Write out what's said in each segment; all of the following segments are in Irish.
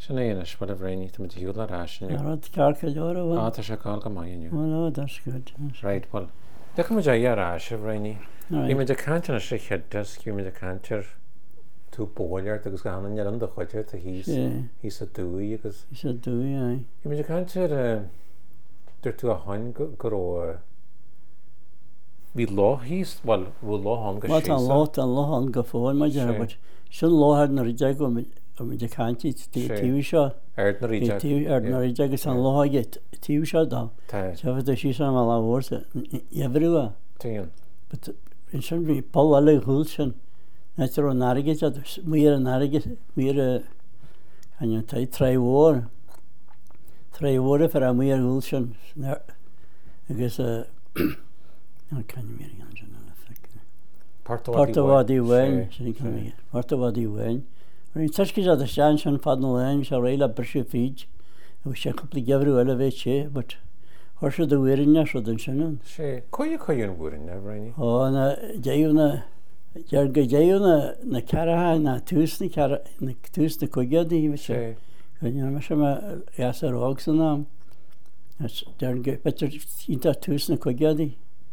Sinna Inis bud a bhréní tá hiúil arássin. Rod carcha leora bhfuil. Tá sé cáil go maiinniu. Well, that's good. Right, well. Decha mu arás a bhréní. Right. Í me de cantar na sé chedas, cú me de cantar tú bóliart agus go hanan nearan do chuide a hís a dúí agus. Hís a dúí, aye. Í me de cantar dur tú a hain go bhí lá hís, well, bhfuil lá hán go sísa. Wat an lá an go fóin ma dear, but sin láhad na rideg go me de canti tíú seo. Ard na rideg. Ard na rideg agus an láhad tíú seo da. Sefad a sísa am a láhórsa. Iafrúa. Tíon. But in sin bhí pol ala húl sin. Neitir ó narigid a muir a narigid, muir a canyon tai treiwór a fer a muir húl sin. Agus no canyon muir gan sin an effect. Partawadi wein. Partawadi wein. Rin tashkis a da shan sin fadna lein, sa reila brishu fíj. A wisha couple gevru elevate sé, but horsha da weirinja so den sin. Sé, coion weirinja, Bryony? Oh, na jayuna na caraha na túsna cogiadi sé. Canyon ma shama yasar ogsanam. Jarga better inta túsna cogiadi.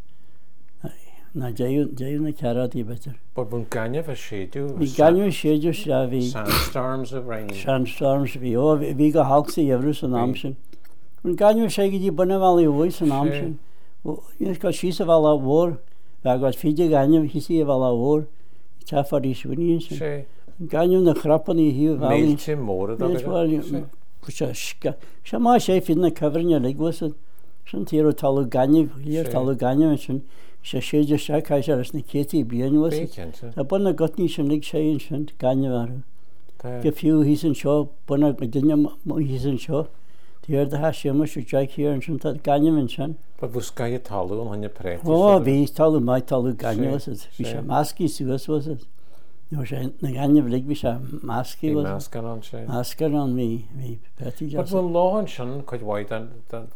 Na jayuna caradi better. But bun ganya fa shedu. Vi ganya shedu shavi. Sandstorms of rain. Sandstorms vi go halksi evrus an amshin. Bun ganya shegi di bunavali voice an amshin. Yes ka shisa vala war. Vagwas fide ganya hisi vala war. Chafari shwini shin. She. Ganya na krapani hi vali. Milche more da. Yes well pusha shka. Shama shef in the covering leg was it. Shin tiro talu ganya here talu ganya shin. She shéidir se caiise as na cétaí bliain was. Tá buna gotní sem lig sé in sin gaine varu. Go fiú hís an seo buna go duine hís an seo. Tíir de ha sémas se jaig hir an sin tá gaine min sin. But bus gaie talú an hanne preti. Oh, bhí talú mai talú gaine was it. Bhí se masci suas was it. No sé na gaine bhlig bhí se masci was. Mascan an sé. Mascan an mí peti just. But bhfuil lá an sin chuid waid an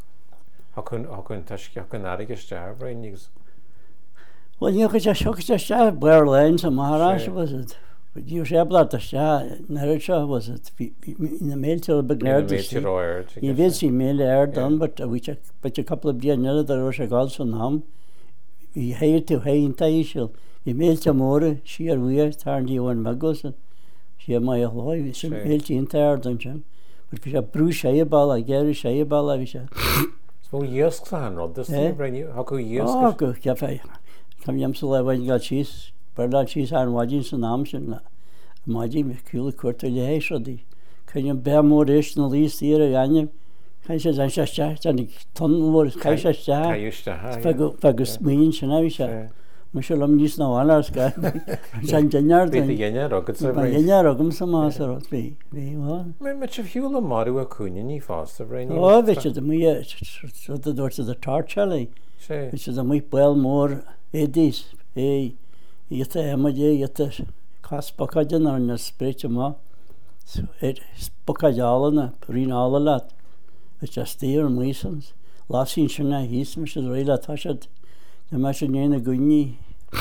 hakun taisci hakun arigus dear Bryony's. Well, you could just shock the Blair Lanes and Maharashtra was it. But you say blood the Narisha was it in the mail till the big nerd. You did see mail air done, but a couple of years near the Russia gods on him. We hired to hay in Taishil. You mailed to more, she or we turned you on Magos and she had my alloy, she mailed to entire dungeon. But we have Bruce Shayabala, Gary Shayabala, we shall. So, yes, Clan Rod, this thing, Bryony, how could you? Oh, good, cafe. Kam jamsel when got cheese, Berlin cheese and wagins and amshin. Imagine me cool quarter the hay shodi. Can you bear more additional least here again? Can you say that and ton more Kaisha Shah? Fagus mean Shanavisha. Mushalam is no honors guy. San Janyard. The Yenya rockets of Yenya some master be one. Much of Hula Maru Acunian faster brain. Oh, which is the mere so the doors of the torchally. Which is a muy well more. Edis, yata emaje yata kas pakajan ar na sprechma so spokajala na rinala lat which are steer masons lasin shna his mish reila tashad the machine na gunni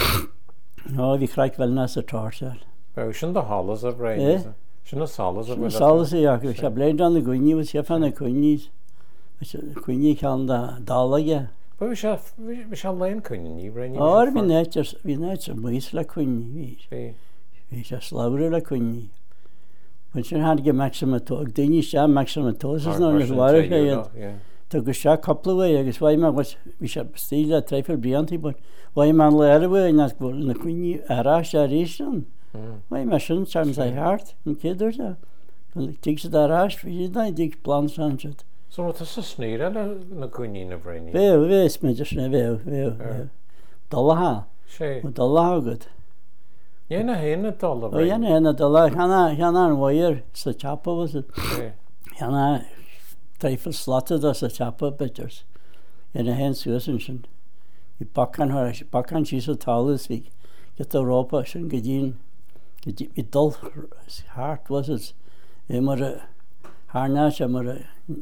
no vi krak vel na sa tarsal shun the halls of rain shun the salas of salas ya ke shablend on the gunni was yafana gunni which gunni kan da dalage. But we shall learn Queenie, Bryony. Oh, we nature moist like Queenie. We just louder like Queenie. When she had to get maximum talk, then you shall maximum talk. It's not as well as I took a shot couple of ways. I guess why man was we should steal that trifle brilliantly, but why man led away and that's good. And the Queenie arash aration. Why man shouldn't chance I heart and kid or so. Takes the arash for you, I dig plants on it. So what is a snare na Queenie na Bryony? Ves me just na ve. Dollar. She. Dollar good. Yena hena dollar. Oh, yena hena dollar. Hana wire sa chapa was it? Hana trifle slotted as a chapa pictures. Yena hen susan. You bakan she's a tall this week. Get the rope and get in. Get dull heart was it? Emmer harnash emmer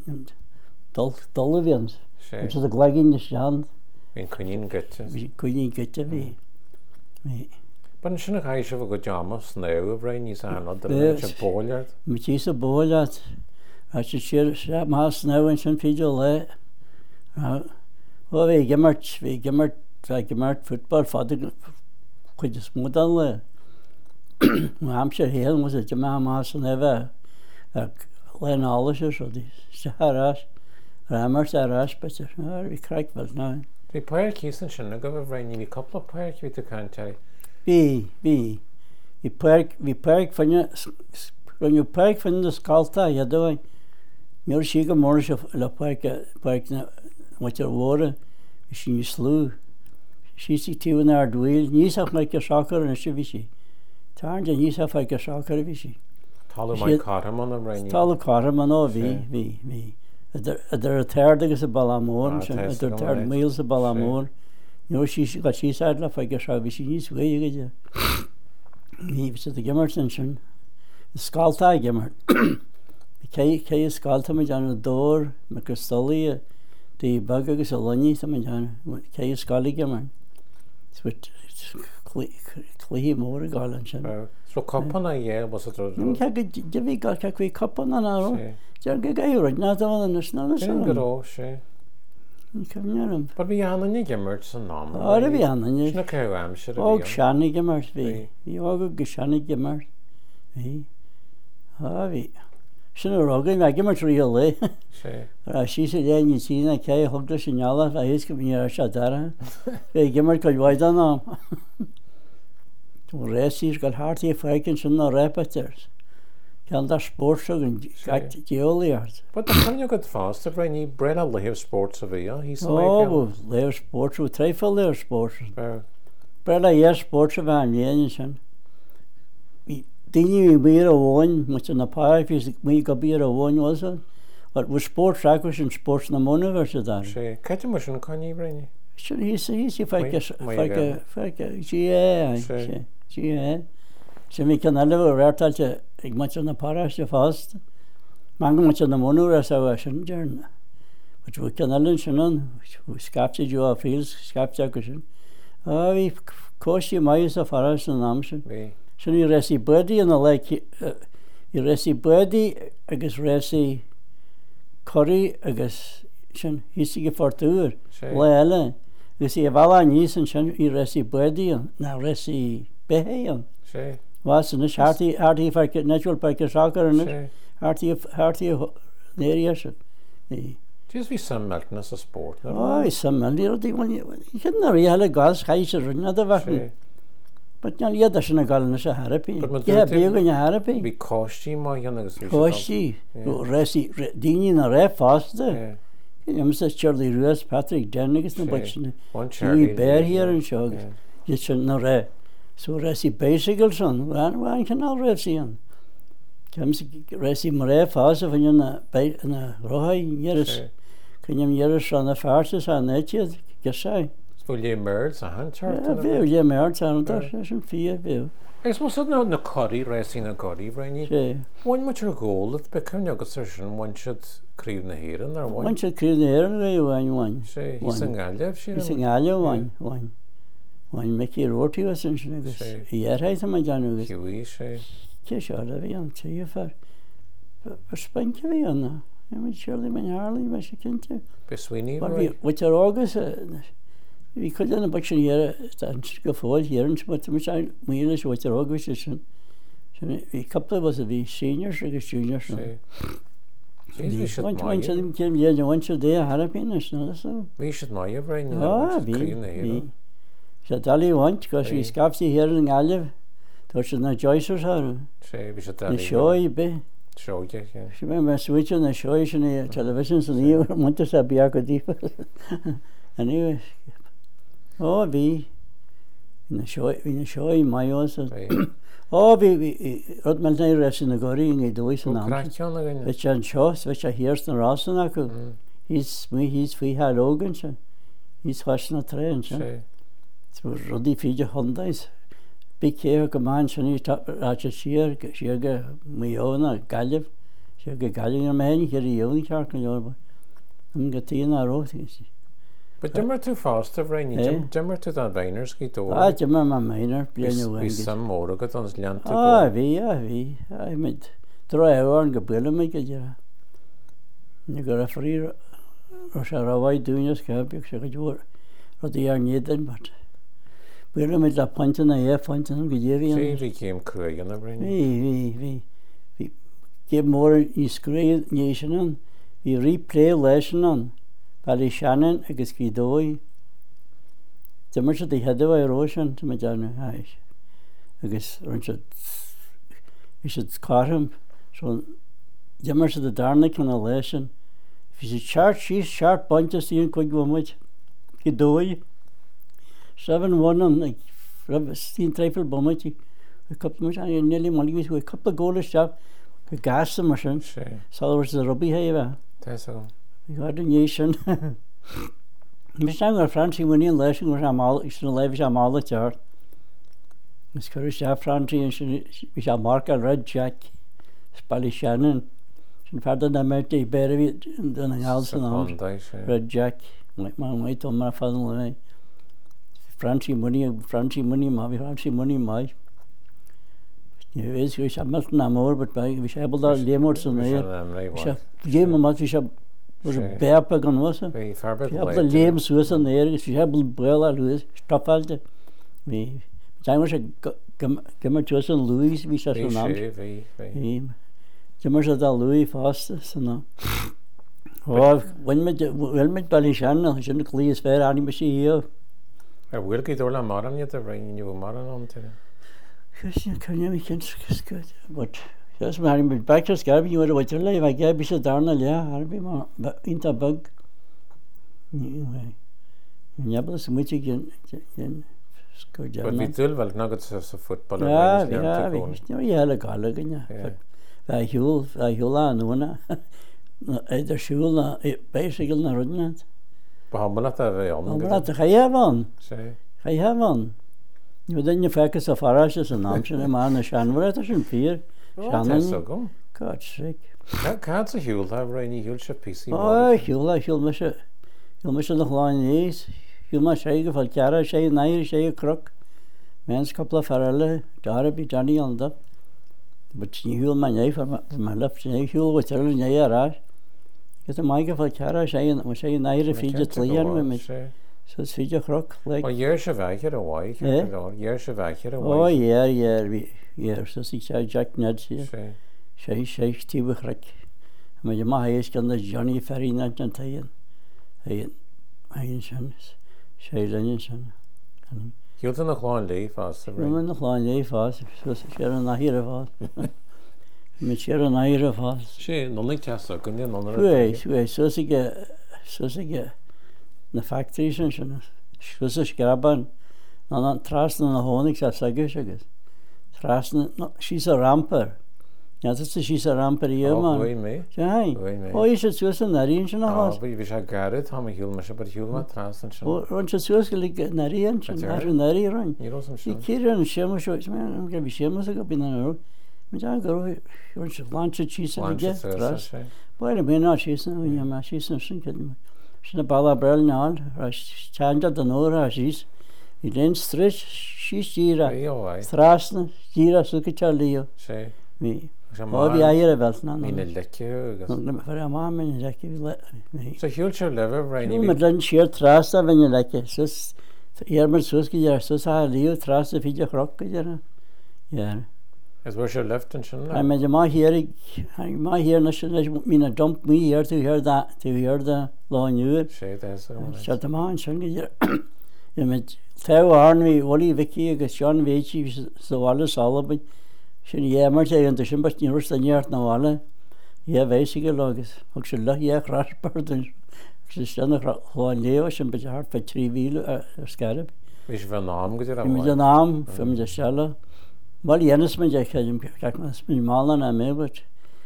Dolivians. Which is a glag in the sand. In Queenie get to be. But in Shinakaisha of a good jamas now, Bryony's another. It's a bollard. Which is a bollard. Has je zeer maas nou en zijn video le. We gemert voetbal vader kwijt smoedan le. Hampshire heel was het maar maas never. Len alles zo die haras. Ramers haras beter. We krijg wel nou. Die park is een schöne gove die couple of park with the country. Vi park van je park van de skalta ja doe. Meer zie ik morgen la park na wat er worden. Is je slu. She ziet die naar duel. Niet zag maar je soccer en je Tarn je niet zag maar je soccer wisi. Talu my Carman of rainy. Talu Carman of vi. Er third is a balamor, er third meals a balamor. No, she said la figure shall be she is way you he was the Gemerson. The Skalta Gemer. Kay Skalta Majan the door, Macastoli, the Bugger Saloni, some Majan, Kay Scali Gemer. It's with Clee more garland. So Copana, yeah, was it? Jimmy got a quick cup on an hour. Right now, the one is not a son. But we are the Gemerts and Nom. Oh, the Viana, no care, should oh, Shani Gemers be. You all go Shani Gemers. Ah, we. Shouldn't rogging, I Gemers real, eh? She said, yeah, you see, I can't hug the Shinala, I used to be near Shadara. They Gemer could wide on them. To rest, he's got hearty fragrance and no repeters. Can that sports and got the earlier. But the time you got faster, when you bred a live sports of here, he's live sports with trifle live sports. Bred a year sports of an yension. Didn't we a one, much in the park is we could be a one was it? But with sports records and sports in the money versus that. She catch a motion, can you bring you? Should he say if I guess, yeah. So we can never wear touch a much on the parish fast. Mango much on the mono reservation journey. But we can listen on, we captured your fields, capture cushion. Oh, we cost you miles of forest and Amson. So you resi birdie and the lake, you resi birdie, I guess resi curry, I guess, he's to get for 2 hours. You see a Valanis and you resi birdie, now resi behay. Was in the hearty if I get natural by the soccer and hearty areas. Just be some milkness of sport. Oh, some little thing you couldn't really gas heiser another vacuum. But now you're the galness a harapy. Yeah, big in your harapy. Because she my young Costy, resi, dini a rep faster. Mr. Charlie Ruiz, Patrick Dennis, no buction. One Charlie bear here and show. You shouldn't know rep. So resi bicycles on, one can all resi on. Comes resi more fast of in a rohai years. Can you years on the farces on that yet? Guess I. Will you merge a hunter? Yeah, merge and there's some fear view. I suppose not in the curry, racing a curry, Rainy. One much your goal at becoming a decision, one should create the hair in there. One should create the hair in one. Say, he's a Galia, she is a Galia one. One make your roti or something. Yeah, I think my January. You say, Kish out of you to you for spank of you. I mean, surely my Harley, my she can't do. Besweeney, which are August. We could in a bunch of year and go forward here and but which I mean what August is. A couple of us be seniors or juniors. One of them came here and once a day I had a penis. We should know your brain. So Dally want because we scaps here in Olive. There's no choices her. We should the show you be. Show, yeah. She remember switching the shows in the television so you want to be a good deeper. Anyway. Oh, be in the show, my also. Oh, be Rodman rest in the gory in the dois and which and shows, which I hear the Rossanaku. He's we had organs, he's watching a train. So Roddy Fiji Hondas. Big care command, Shani top Raja Shear, Sugar, Miona, Galliv, Sugar Galliv, man, here the only shark in your. I'm getting a roti. But Jimmer too fast of rainy. Jimmer to that Viners get over. Ah, Jimmer my miner, be some more got on his land to go. Ah, we. I made 3 hours and go bill make it. Ní gur a frí se ráhaid dúine scebeach se go dúr rudí ar néan bat. Buile mid le pointan na pointan go dhéhíon. Bhí céim cruigan a brin. Bhí gé mór í scré níéisanan, hí replay leisanan, bailí seanan agus cí dói. Tá mar se headh róisian me deanna hais. Agus run se carm mar se darna chun a leisin. Bhí sé seart síos seart pointas íon chuig bhmuid go dói. 7-1 tín treifil bomuid neli malgus go couple golas job go gas mar sin sá a rubí héh. Gá nation. Mis ar Francí muíon leis mar is na leibh a mála teart. Gus chu se Francí bhí se mark a Red Jack spalí seanan sin ferda na mertí beirhí den an gáilsan an Red Jack mé tom mar fan le. Francí muí má bhí Francí muí mai. Bhés se me na mór, bhí sé ebal lémór san éir. Lé mat hí se bepa gan wasa. Heb léim suas an éir, gus hebal buil a luúis stopfailte. Bhí mar se gimar tuas an Louis bhí se san am. Gimar se dá Louis fásta sanna. Bhfuil mit bailí seanna sin clíos fér aní me sí hío. Bhfuil go dúir le mar an iad a bhreiniú mar an antaine. Cynne mi cyn sgwyd. But yes, mae harin bydd bach o sgarbi i wedi wedi le, fe geb eisiau darna le, harbi ma inta bug. Niabla sy'n mwyti gyn sgwyd. But fi dwyl fel nagod sa ffwtbol ar rhaid. Ie, hela galeg yna. Fe hiwl a nhwna. Eider siwl na, beisigil na rydnad. Bahamlat a fe on. Bahamlat a chai hefon. Nu den je fecus a farage is an amsin a man a seanhar a sin fír. Seanan. God sick. Cád a hiúil a bhrein í hiúil se PC. Hiúil me se nach láin níos. Hiúil me sé go fáil ceara sé nair sé a croc. Mens coppla farale, darabí Johnny anda. But ní hiúil me néif me left sé hiúil with early né arás. Get a mai go fáil ceara sé nair a fíide tlían me me. So it's fíide croc. Well, dhéir se bheithir a bhaid. Dhéir se bheithir a bhaid. Dhéir, so sí sé Jack Ned sí. Sé tíbh chrac. Ma je ma héis gan na Johnny Ferrina an taíon. Hain sin. Sé lenin sin. Hiúil nach láin lé fás. Nu nach láin lé fás. So sé an nahír a fás. Mi sé an nahír a fás. Sé, nónig teasa, gynnu nónar. Ué, so sige na factory sin sin. Sgus graban. Na trasna na hónig sa sagus agus. Trasna, she's a ramper. Ja, dat is she's a ramper hier man. Oei mee. Ja, is het zo zijn narin sin has. Wie is garet, ha me hiúil me se bar hiúil ma trasna sin. Ron se zo gelig narin sin, nari ron. I kiran shema sho, man, ga bi shema se go binan. Mi ja go ron se lunch cheese and get tras. Well, me na cheese, ja ma cheese sin ken. Sin balla brel nal, chanja da nora cheese. I den stretch cheese gira. Trasna gira so ke chalio. Sí. Mi. Má bhí éire bhelt ná. Mína leice agus. Fer a má min leice le. So hiúil se lever bhrein. Mi len siar trasta bhaine leice. Sus mar sus go dear sus a líú trasta fíide chroc go dear. Ja. Is bhar se left an sin. I me má hiar na sin mína dump mí hier tú hiar da láinúr. Sé dé. Se a má an sin go dear. Ja met teu arnví Wally Vicky agus John Veitchi sa bhla salabin. Sin mar sé an sin bast ní rusta neart na bhla. Bhéisige agus ag se le raspartin sé stanna cháin léo sin be hart fe 3 víle ar scarib. Bhís bhe nám go dtí Mi an nám fim de sela. Mal dhéanas me ceachnas mí málan a mébut.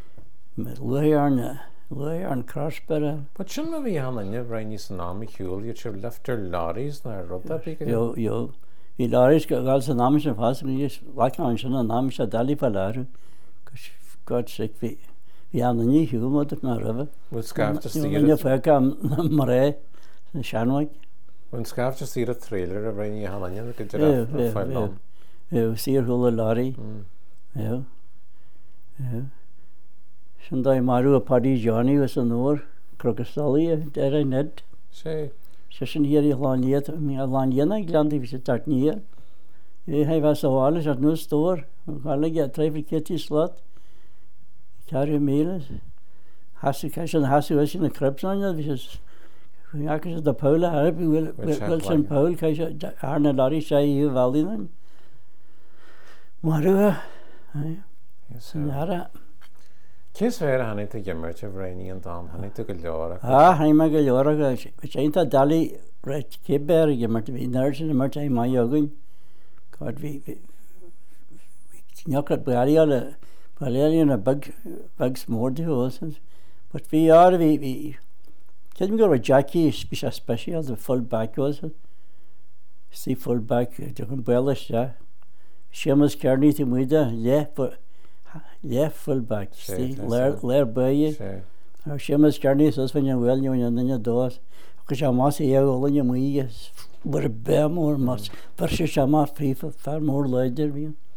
Luir an crasbere. But sin ma bhí hanna bhrein san nám hiúil, iad se leftar lárís na rudda bí go. Jo. I láris go gáil san námis an fás níos leán sin an námis a dalí faláru. God sick hí an ní hiúil mod na rah. Bhfuil scafta síra. Ní fecha mar ré na seanhaig. Bhfuil scafta síra trailer a bhrein í hanna go dtí fáil. Sír húla lárí. Sy'n dau marw a Paddy Johnny was yn o'r Crocostoli, der ein ned. sé Sy'n hier i laniad, mi a laniad na glandi fi sy'n tart niad. Hij was zo alles uit nu store. Alle get treffer kitty slot. Carry meals. Hasse en hasse was in de krups aan dat is. Ja, ik de Paula heb wil zijn Paul kijk Arne Larry zei hier wel in. Maar ja. Ja. Cés ver hanna te gimmert of Rainy an dam hanna te go leora. Hij mag je leora. Zijn dat dali red kibber gimmert we nersen maar hij maar jogen. God we knock Baliale in a bug smoored to us. But we are we can go with Jackie special the full back was it? See full back to Bellish, yeah. Sheamus Kearney to Muda, yeah, full back. See, Lair by you. Sheamus Kearney says when you're well, you're in your doors. Because I must say, all in your muigas. But a bear more must. But she's a more people, far more later.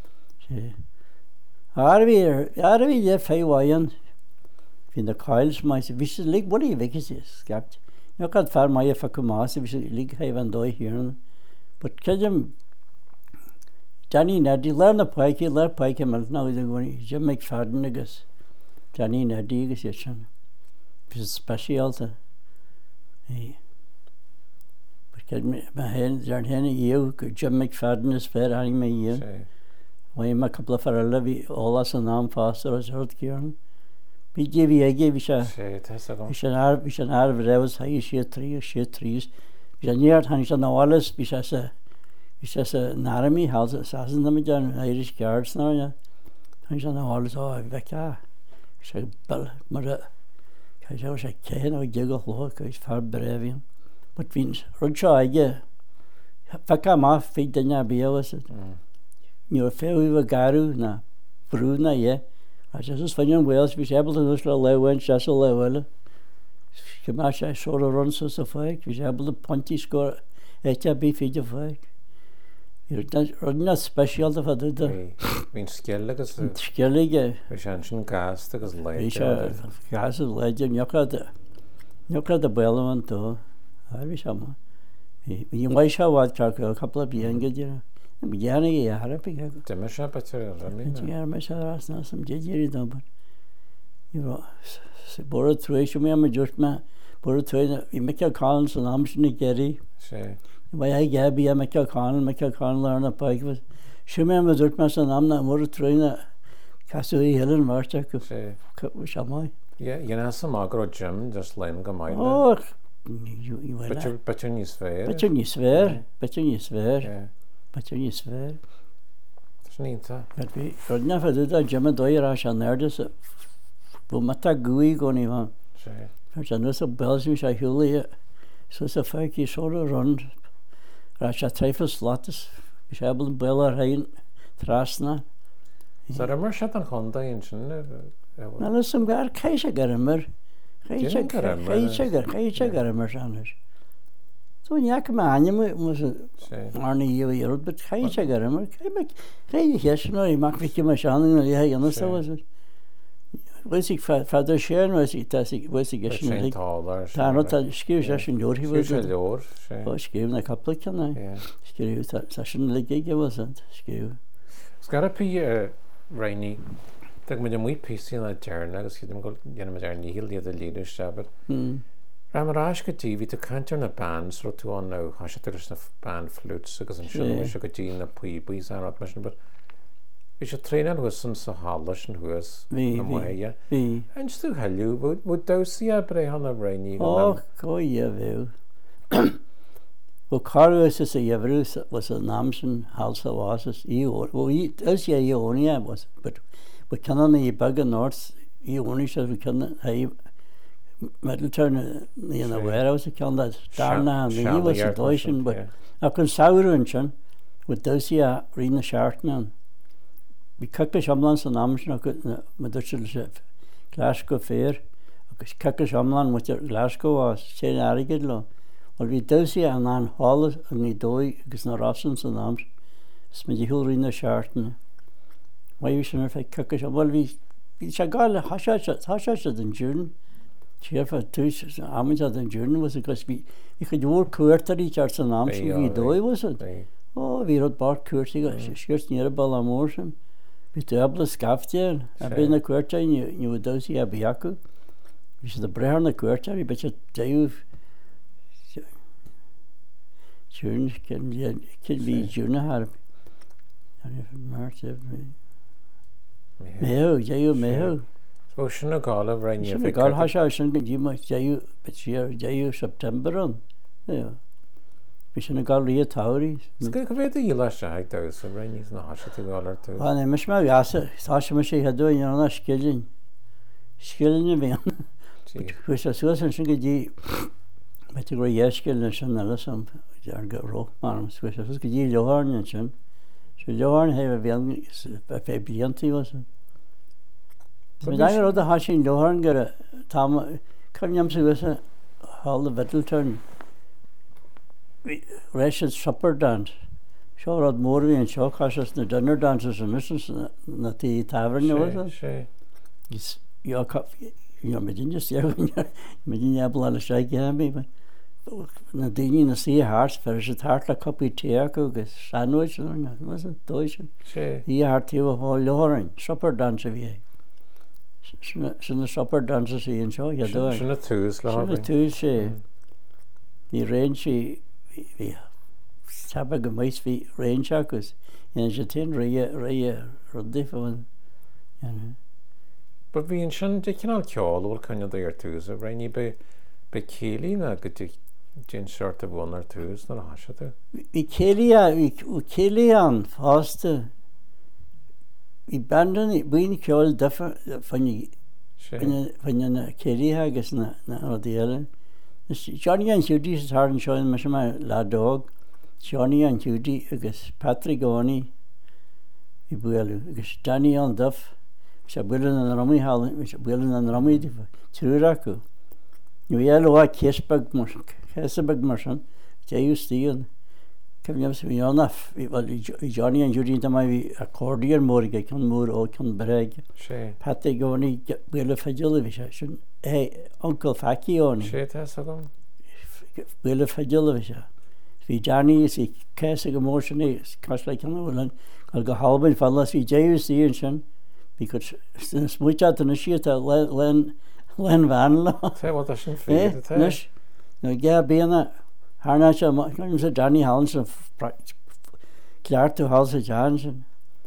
Are we there, Faywayan? In the coils, my wish is like, what are you vacancies? Scapt. You can't far my Fakumas, which is like Haven Doi here. But Kajam Johnny Neddy, learn the pike, and now they're going to Jim McFadden, I guess. Johnny Neddy, I guess, which is special. But my hand, you, Jim McFadden is fair, I may year. Why am a couple of our levy, all us and arm faster as hurt Kieran? We gave we shall have revs, high shit trees. We shall near Hanish and Wallace, we shall say an army house assassin them down Irish guards now. Hanish and Wallace, oh, Becca. We shall bell, mother. I shall say, Ken or Jiggle Lock, is far brave. But Vince, Roger, I get Becca Maff, feed the Nabia was it. You're fair with Garu, na Bruna, yeah. I just find in Wales, we able to lose a low and just a level. Kamash, I sort of runs as a fake, we able to punty score HB feed of fake. You're not special for the mean skilligas. Skillig, Reshension gas, the gas late. Gas is legend, you got the bellman too. I wish I'm. You might show what a couple of young good. Beginning a happy. Demisha, but yeah, my showers now some judgery number. You know, borrowed through me, just my borrowed through you make your Collins and Amshni Kerry. Why I gabby, I make your Collin learn a pike was. She remembers that my son, I'm not more train a Castle Hill and Marcha. Which am I? Yeah, you know, some agro Jim just laying go mine. Oh, but you swear. But you swear. But you swear. It's neat, huh? But we never did that Jim and Doyrash and there just Bumata gooey going on. There's another bells which I hear so it's a fakey sort of run. Rash a trifle slots, which I will bella rain, trasna. So the Mershat and Honda in Chin. Now, listen, we are Kaisha Garimer. Kaisha Garimer. So Yakman was Arnie year, but Kaisha Garimer. Yes, no, he might become a shannon, and so was it. Was he father Sharon? Was he getting taller? Not excuse us in your he was given a couple of can I? Skew session like gig wasn't skew. It's got to be Rainy. Take me the wheat piece in that turn. I just get them go, you know, he'll the leadership. But Ramarashka TV to counter in a band, so to on now, I should there's a band flutes because I'm sure we should get in the peepees and not mission, but we should train it with some Sahalish and who is Amaya. And still, hello, would those see a Brehan of Rainy? Oh, yeah, well. Well, Carlos is a Yavrus was a Namson house of Oasis. Well, as Ionia was, but we cannot a bug in North. Ionia says we cannot have Middleton, you know, where I was a can that Darna and he was a Deutschen, but I can Sauerunchen with Dosia Rena Shartman. We kicked Shamlands and Amson, I could Medicine Glasgow Fair. I could kick Shamlan with Glasgow was saying Arigidlo. Well, we Dosia and Ann Hall and we doi, because no Rossens and Ams. Smiddy Hill Rena Shartman. Why we shouldn't have kicked Well, we sé gáil tá den dúrn tífa túis amid den dúrn was agus bhí chu dúr cuairtarí tear san am bhí dói was ó bhí rud bar cuairtaí siúrt níar ball amór sin bhí debla scaftear a bína cuairta ní dóí a bhí acu bhí sé de brethar na cuairtear í bete déúh dúrn cin bhí dúrna harb méú déú méú ó sinna gála bhrein gáil hasá sin go dtí déú September an bhí sinna gáil í táirí go bhéad í lei se ag dos a bhrein na hasise tú gáir tú Bána mis me bheasa tá se me sé headúin anna skillin bhíon chuis a suasan sin go dtí me go dhéiscil na sin eile sam ar go ró mar chuis go dtí leharne sin sé leharn heh bhéan fé blianttí was rud a hasín leharn gur chuneam sa wisa hall a Middleton rééis supper dance seo rud mór bhí an seo chas na dinner dances an na tí taverne was me dinne me din ebal le sé mé na daine na sí háart fer sé thart le copí te agus sandwich was dóis í hartíh há leharin supper dance bhí sin na supper dances í an seo sinna túús le tú sé í réin si hí tab go méis hí réin agus in sé tin ré rudífain Ba bhíon sin de cinál ceáil bhfuil cenne ar túús a réí be célí na go dtíon seart a bhn ar túús na hasise tú. Bhí célí an fásta hí bandan buoine ceáil fanne na célíthe agus na déile. Johnny an Judy tar an seoin me sem ledóg Johnny an Judy agus Patrick Goni i buú agus Danny an Duff se bulan an ramí hall se bulan an ramí trúr acu. Nu eá céisbeg mar san déú stíon cem sa bhí annaf i Johnny an Judy mai bhí accordíar mórige chun mór ó chun breig. Patrick Goni buile fedul bhí se sin Uncle Facioni buile fedul bhí se. Bhí Johnny is i cé go mór sin cos le bhfuil go halbain fan las bhí déú stíon sin bhí chu smuite na siad len bhean le sin fé nó ge béana hána se sa Johnny Hallan san ceartú hall sa John sin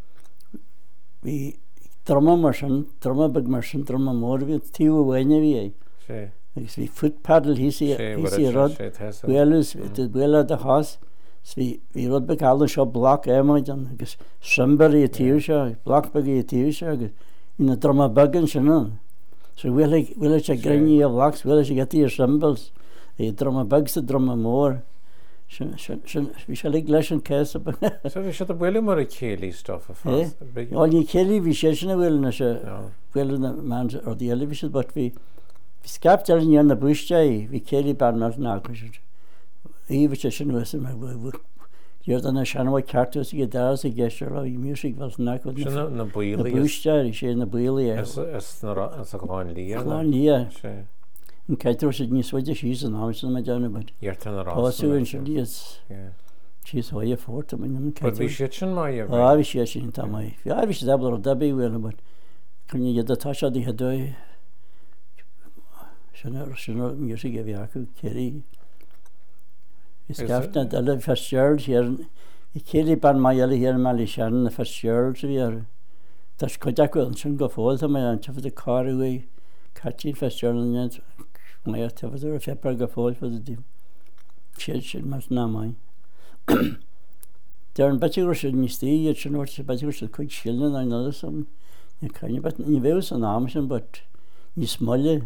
hí drama mar sin drama bag mar sin drama mór bhí tíú bhhaine bhí é agus bhí footpaddle hí rud bhuiile a hás hí rud be gála seo blach éid an agus simbarí a tíú se blachbagí a tíú se agus ina drama bagan sin an so bhuiile se griní a blachs bhuiile se getí ar symbols é drama bag sa drama mór bhí se le leis an céasa bhí se a bhfuile mar a chéalaí stuff á ní chéalaí bhí sé sinna bhfuil na se bhfuile na man or díile bhí se bud bhí scapt ar an na buiste hí chéalaí ban mar ná íh se sin was me dúir anna seanhhaid cartús i dá a geisiir le í music bhil na na buiste sé na buí goáin lí an caiitir sé níos fuide síos an á me deanna bud sin díos síos haide fórta bhí si sin mai bhí sé sin tá mai bhí sé debal ó dabí bhfuil bud chun iad atá se í hedó sin music a bhí acu céirí Is gafna eile festiúil i chéalaí ban mai eile hir me lí sean na festiúil sa bhí Tás chuideachil an sin go fáilta mé an tefad a cáirúí catí festiúil mé tefad a fepar go fáil fa dí sé sin mar ná mai. Dear an beitiúir sin níos tíí sin bhir sé beitiúir sin chuig sílan an nula sam ní bhéh an am sin bud ní smoile.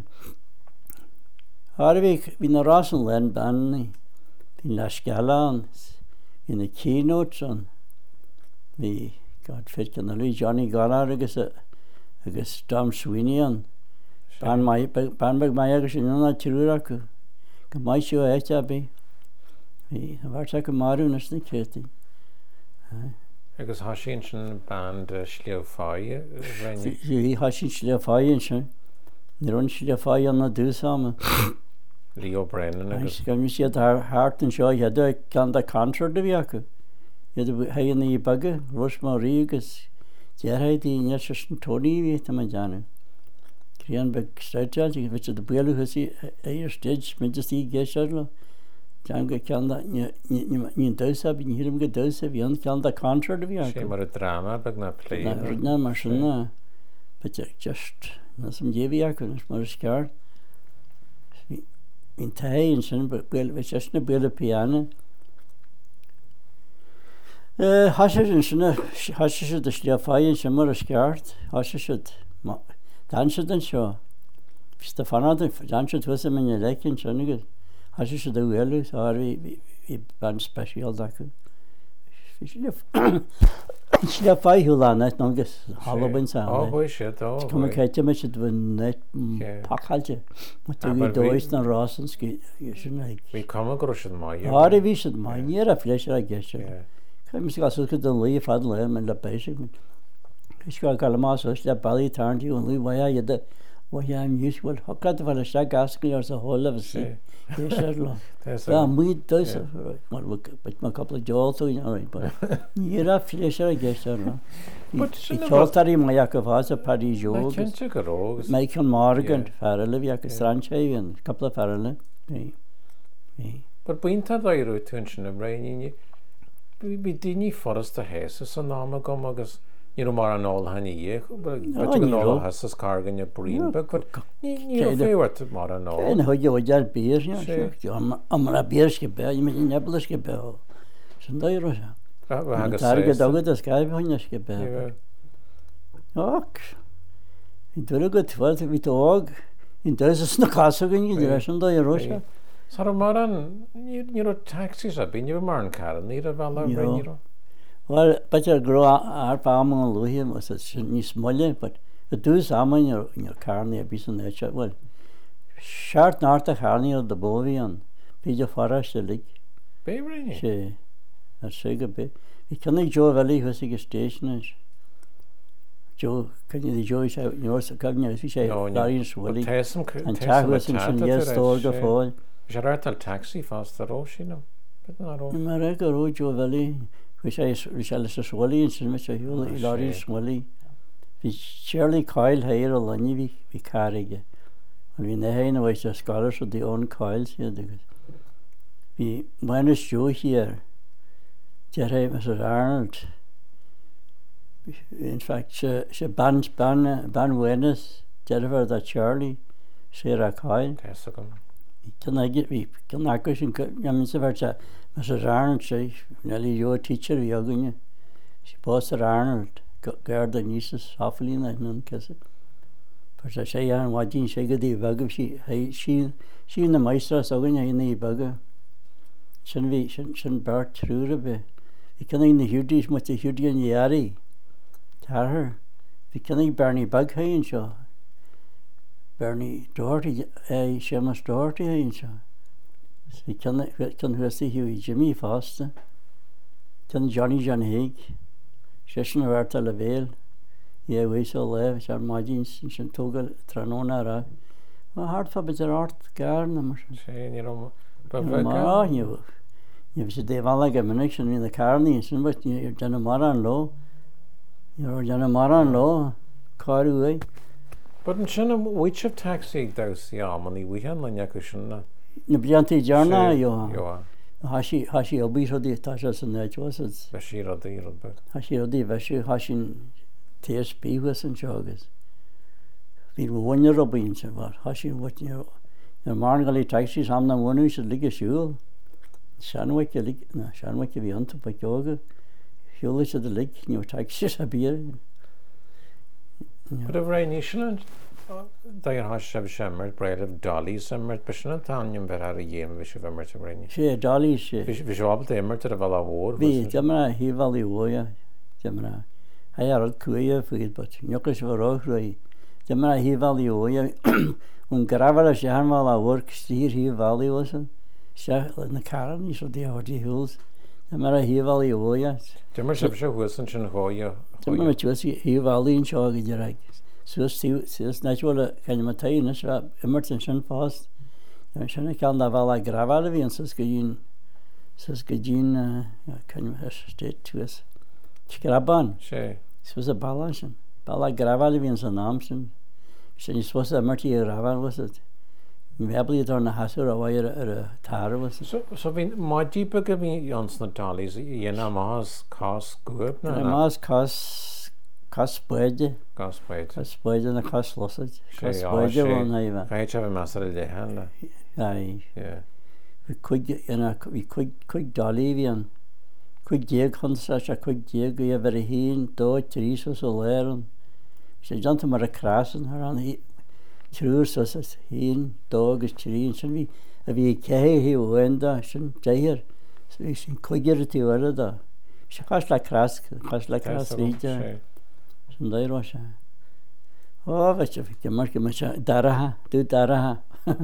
Harbhíh hí na rás an len bannaí. Bhí le sceán hí na keynotes an hí fit an lí Johnny Galar agus Tom Sweeney an banbeg mai agus sin anna tíúra acu go mai siú éite bí hí bhar go marúnas na chétaí. Agus hasín sin band Sleo Fáie Rainey. Hí hasín slé fáin sin. Ní ron slé fáin na dúsáma. Leo Brennan agus. Gan mi siad hart an seo head gan da cancer de bhíacu. Iad hain í bagge, Ros Marí agus dearhaid í nes an tóní ví am deanú. Crían be streiteil, í bit de buú husí éir stage midjust í géisiirla. Dean go ceanda ní dósa, bí hím go dósa, bhí an ceanda cancer de bhíacu. Sé mar a drama bag na play. Na mar sinna, but just, na som dhéhíacu, nas mar sceart. Bhín taíonn sin, bhí just na buile piano. Hasise sinna, hasise de slé fáin sin mar a sceart, hasise dansad an seo. Fista fanad, dansad thusa minne lecinn sin agus. Hasise de bhfuilú, á bhí band special dacu. Slé fáithú lánait agus Halloween sa. Bhui siad, Cum céite me siad bhfuin net pachalde. Mu tú í dóis na rásan sinna. Bhí cum go sin mai. Ári bhí siad mai, níar a fleisir a gceiste. Caiim sig asú go don lí fad le me le béisi. Is go gal más le bailí tarntí an lí bhaia iad bhaia am usual. Hocad bhile se gascaí ar sa hóla bh sí. Tá muid dóis mar bit má coppla deoltú níar a fleisir a gceiste. Í teoltarí maiach go bhás a Paddy Joe. Cinnte go rógus. Meic an Morgan ferrala bhí agus Strandséin, coppla ferrala. But buínta dhéirú tún sin am Rainey. Bhí daoine forras a héasa san náma gom agus ní mar an áil haí go hasas cargan a brín be ní féhhairt mar an áil. En chuid dear bíir am mar a bíirce be me neblasce be san daire se. Targad agad a scaibhhainneisce be. Ach, í dúla go tuairta bhí ág in dóis na cásagan í dúir san daire se. Sar mar an ní taxis a bí ní mar an caran ní a bhela Rainey. Well, but you grow our palm on Luhian was a small, but the do some in your carney a piece of nature. Well, short north of Harney of the Bovian, Peter Forest, the lake. Bay Rainey. She, that's so good. We can't Joe Valley, who's a station. Joe, can you the Joe out in yours? Can you say, Larry's Willie? And Chagwas and some years store the fall. Gerard taxi fast the Roshino. But not all. America Road, Joe Valley. Which I shall swally and some Mr. Hewley, Larry Swally. We Shirley Coil here a lunny we carry. When we nehain away the scholars of the own coils here. We minus Joe here. Jerry Mr. Arnold. In fact, she ban Wenus, Jennifer that Charlie, Sarah Coil. Can I get me? Can I go and Mr. Arnold say, Nelly, you're a teacher, you're going to. She posted Arnold, guard the nieces, awfully, and I don't kiss it. But I say, I'm watching, she got the bug. She in the maestra, so when you're in the bugger. Shouldn't bear through a bit. You can't in the Hudies, much the Hudi and Yari. Tell her. You can't Bernie Bug, hey, and so. Bernie Doherty, Seamus Doherty, hey, and so. We can hear Huey Jimmy Foster, can Johnny John Haig, Session of Arta Lavale, yeah, we saw live, which are margins in Shantoga, Tranona. Well, hard for better art garden. But you said they've all like a connection in the carnies, but you're Janamara and Low. You're Janamara and Low, Carway. But in Shannon, which of taxi does the army we had on Yakushana? Nibjanti Jarna, you Hashi Obisodi Tashas and that was it. Bashiro the Irobek. Hashirodi, Vashi Hashin TSP was in Jogas. We were 1 year of being so Hashi what your Margali taxis, I'm the one who should lick a shoe. Shanwick, Shanwick, you want to put yoga. You'll to the lake, your taxis are beer. But of Rainey Shilland. Dair has shemmer bread of dollies summer bishna tanium but had a yam wish of immer to rain. She dollies she visual the immer to the vala war. We jamna he valley woya jamna. I are kuya food but nyokrish varoi. Jamna he valley woya gravel shamal work steer he valley was in the Caran so the hills. mar a híomhhaí óia. Dimmer se húsan sin hóia. Dimmer me tuas híomhhaín seo go dtíar. Suas neitúla ceine ma taína se immertin sin fást. Sinna cean na bhil a grabhile bhíon sus go dín ceine stéit tuas. Grabban. sé. Sus a balla sin. Balla grabhile bhíon san nám sin. Sin is was a martí a grabhile was it. Mebli ar na hasú a bhair ar a tar was. So bhín maidípa go bhí ans na dalís dhéana más cás gúb na. Más cás buide. Cás buide. Cás buide na cás losaid. Cás Sé, buide sé. bhil na iba. Caid se bh meas ar a lehan le. Ai. Yeah. Bhí chuig dalí bhíon. Chuig déag chunsa a chuig déag go a bhar a hín dó trís os o léiran. Sé janta mar a crásan ar an trúr sos as hín dó agus trín sin bhí a bhí céhé hí bhhainda sin déhir sin chuigir a tíhara da. Sé chas le crás ríte sin dairá se. Ó bheit se fi mar go se daratha dú daratha.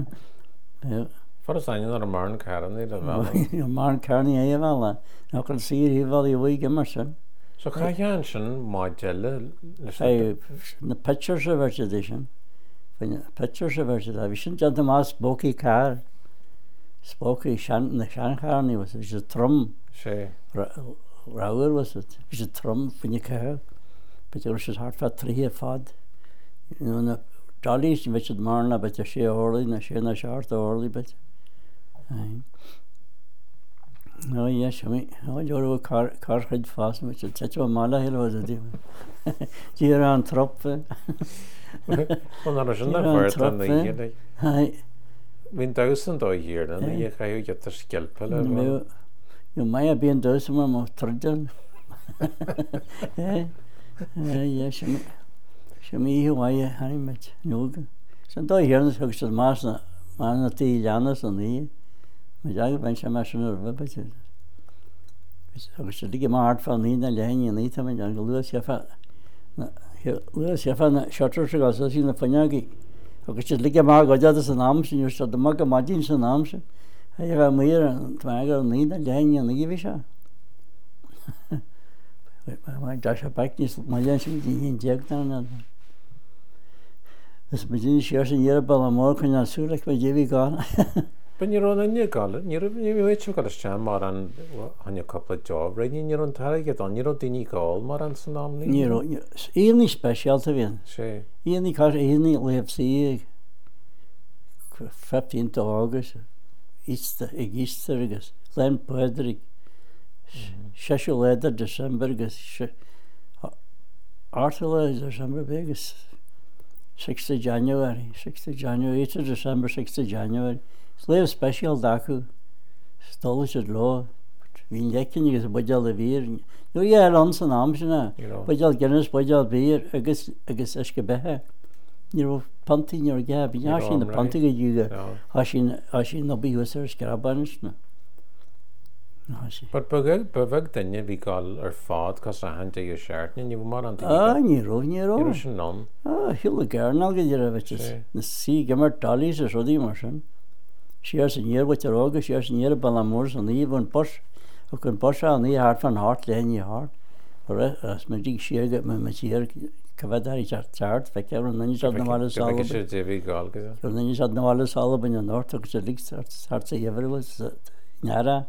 Far aine ar a mar an caran í a Mar an carní é bhela ná chun sír híhil i bhí mar sin. So caian sin máidile na picture se bhirte é sin. Picture se bhirte a bhí sin janta más bócaí cá spócaí na seancharní was bhí sé trom sé. ráir was it. Bhí sé trom finne cethir, beit gur sé hartfa tríhe fad. Na dalís sin bheit marna beit sé orlaí na sé na seart orlaí beit. No, yeah, shami. Oh, you're car head fast, which is such a mala hill was it. You're on trop. Well, not a shunda Hi. Bhín 1000 ó hir na í chaú get skelpel. You may have been those more Trojan. Yeah, shami, why you honey met yoga. So, do you hear this? Because the master, man, the Janus on the jag ben sem mar snur bit. Agus lige mar fan ní na lein ní tam an luas jefa. Luas jefa na shutter se gas sí na fanagi. Agus lige mar go jada san nám sin just de mag magin san nám sin. Hey ga meir twaga ní na lein ní visha. My dasha paknis majan sin dín jektan na. Das begin share sin yera balamor kun na surek be jevi gan. Ben you're on a new call, you're waiting for a sham or on your couple of job, right? You're on target on your dini call, more on some You're any special to win. Say, Any car, any live see 15th of August, Easter, Glen Pedrick, Sheshel Leather, December, Arthur December, Vegas, 6th January, 8th of December, 6th January. Slave special daku stolish at law. Vin lekin is bajal vir. You yeah lansan amsna. Bajal Guinness bajal beer agus eske behe. You panti your gab. Yashin the panti you hashin no be user skrabanish. But beveg then we call or fad cause a hand to your shirt and you more on niro. None. Hillegernal get your witches. The sea gamer tallies or ruddy martian. Shears in year with your August, shears in year Balamurs and even push. Who can push on the heart from heart, laying your heart. Or as magic shear get my cheer, Cavadari chart, Faker, and then you shall know all the solid. And then you shall know all the solid in the north, because the leaks starts ever was Nara.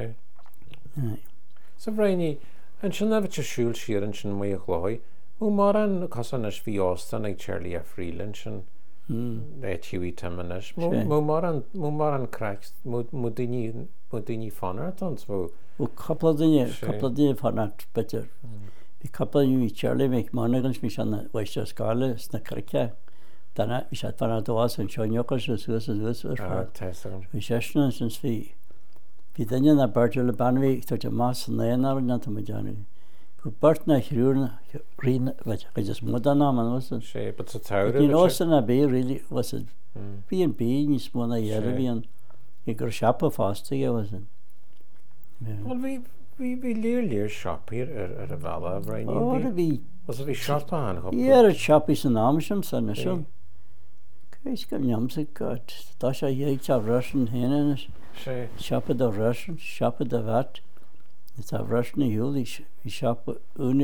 So, Rainy, and she'll never shul shear and she'll make loy. Moran Cossan as Fiostan like Charlie a Freeland and Huey Timminish. Moran cracks Mudini Fonartons. Well, couple of the Fonart better. A couple of you Charlie make monogams me on the Western Scarlet, Snakrika. Then I shot Fanadoas and Shonyokers as this was for recession since we then in a Bertil Banway to a mass and then are not a majority. Bartna Hiruna Green, which I just Modanam and was shape, but it's how in Austin a bay really was it B&B in Smona Yerevian. You got a shop of Fostiga, was it? Well, we nearly shop here at a Vala, right? Oh, was it a shop on? Yeah, a shop is an Amsham, son, a son. He's got Yamsic got Dasha Yates of Russian Hennes. Shop of the Russian, shop of the Vat. Het is vrasne hiel, ik shop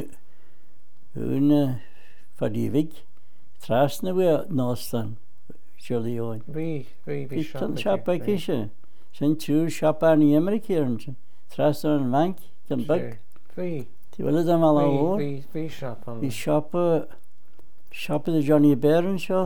een voor die week. Trasne we nastaan. Jullie hoor. Wie Ik kan shop bij kiezen. Zijn tuur shop aan die Amerikanen. Trasne een bank, kan bak. Wie Die willen dan wel hoor. Wie shop aan? Die shop de Johnny Barron show.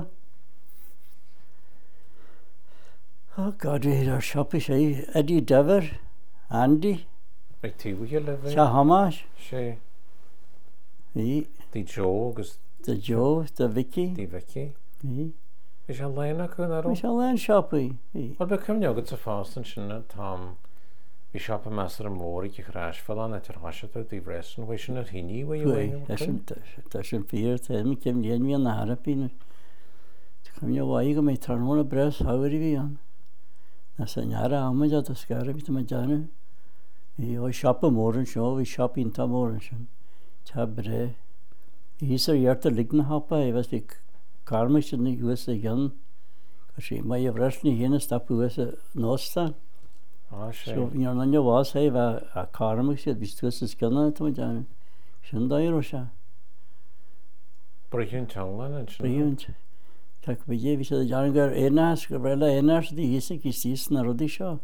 Oh God, we daar shop is Eddie Dever, Andy. Like die hoe je leven? Shahamash. She. Die Joe, gus. de Joe, de Vicky. Die Vicky. Die. Is al lena kun We aro? shall learn shopping. Wel bekom je ook zo vast en sinne Tom. We shop een master more ik crash vallen net er hasje tot die resten. We should not hini where you Dat is een vier. Ik heb niet meer naar de pin. Kom je waaier met tranone bres, hou er weer aan. Dat zijn jaren aan me dat scherm met mijn jaren. We shoppen morgen show, we shop in ta morgen. Tabre. Is er jaar te liggen happen, was ik karmisch in de US gaan. Als je maar je rest niet heen stap US noosta. Zo in een ander was hij waar karmisch het wist was het kan te met jaren. Zijn daar rosa. Brian Tonglan en Brian. Kijk bij je wist dat jaren enas die is naar de show.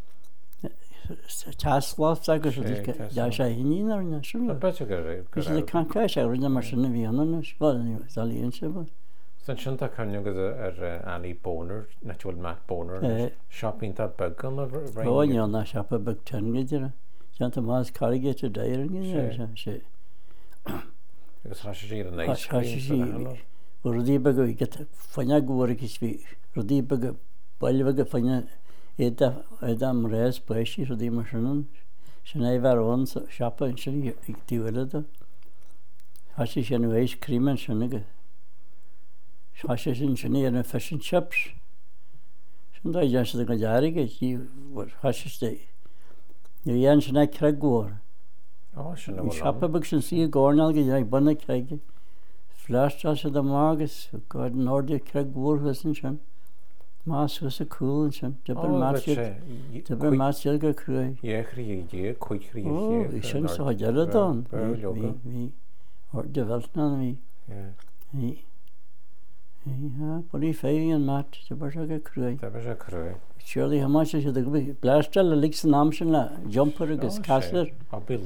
Chaslaf zeggen ze dat ja zij niet naar national. Dat beter gereden. Dus de kan krijgen er maar zijn weer anders. Wel zal je eens hebben. Sen ta kan je Ali Boner, natural Mac Boner. Shopping dat buggen of right. Oh ja, na shoppen bug tengeder. Jant maar karigete dairen ja. Ze. Dus als je hier een nice. Rudi bug ik het fanya goor ik is Rudi bug balwege fanya Edam reis peixe Rudi machinan. Zijn waar ons shoppen zijn ik die willen dat. Als je een wees cream zijn Als je een fashion shops. Zijn daar juist de gajarige die als je je jans na krijg goor. Oh, zijn shoppen buksen zie gornal ge banne krijg. Flash als de mages god noord krijg goor wissen zijn. Maas was cool zijn. De maas je krijg. Ja, krijg quick krijg. Oh, ik zijn zo jare dan. Wie wordt de welt dan wie. Ja. Ja, poli feien mat, je was ook kruai. Dat was ook kruai. Surely how much is the blaster licks naamsla jumper ges kasser. I'll be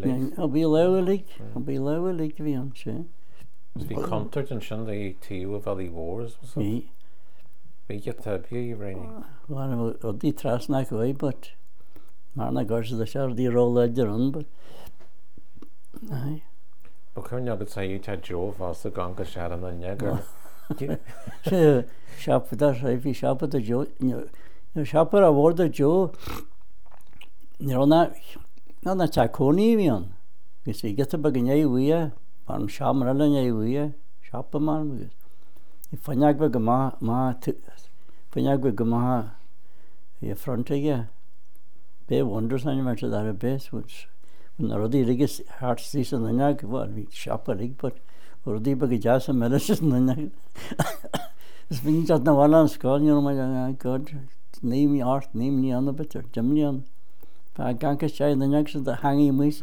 lower lik wie aan ze. Dus wie concert en schon de TU Valley Wars was. Wie je tab je Rainy. Wel die tras na gooi but. Maar na gars de shar die roll ledger on but. Nee. Ook kan je dat zei je had Joe vast de gang geschaden dan jager. Shop daar even shop de Joe. Shopper award de Joe. Na chakoni wian. Dus ik het beginnen weer. Van shamralen jij weer. Shopper man. Ik vanjak we gema je frontige. Be wonders aan je met daar best was. Wanneer die rigis hard season en jak wat we shopper ik but Rudi bag jasa melas nanya. Dus ben ik dat nou al aan school je maar god neem je art neem niet aan de beter jamnian. Pa kan ik jij dan jak dat hang je mis.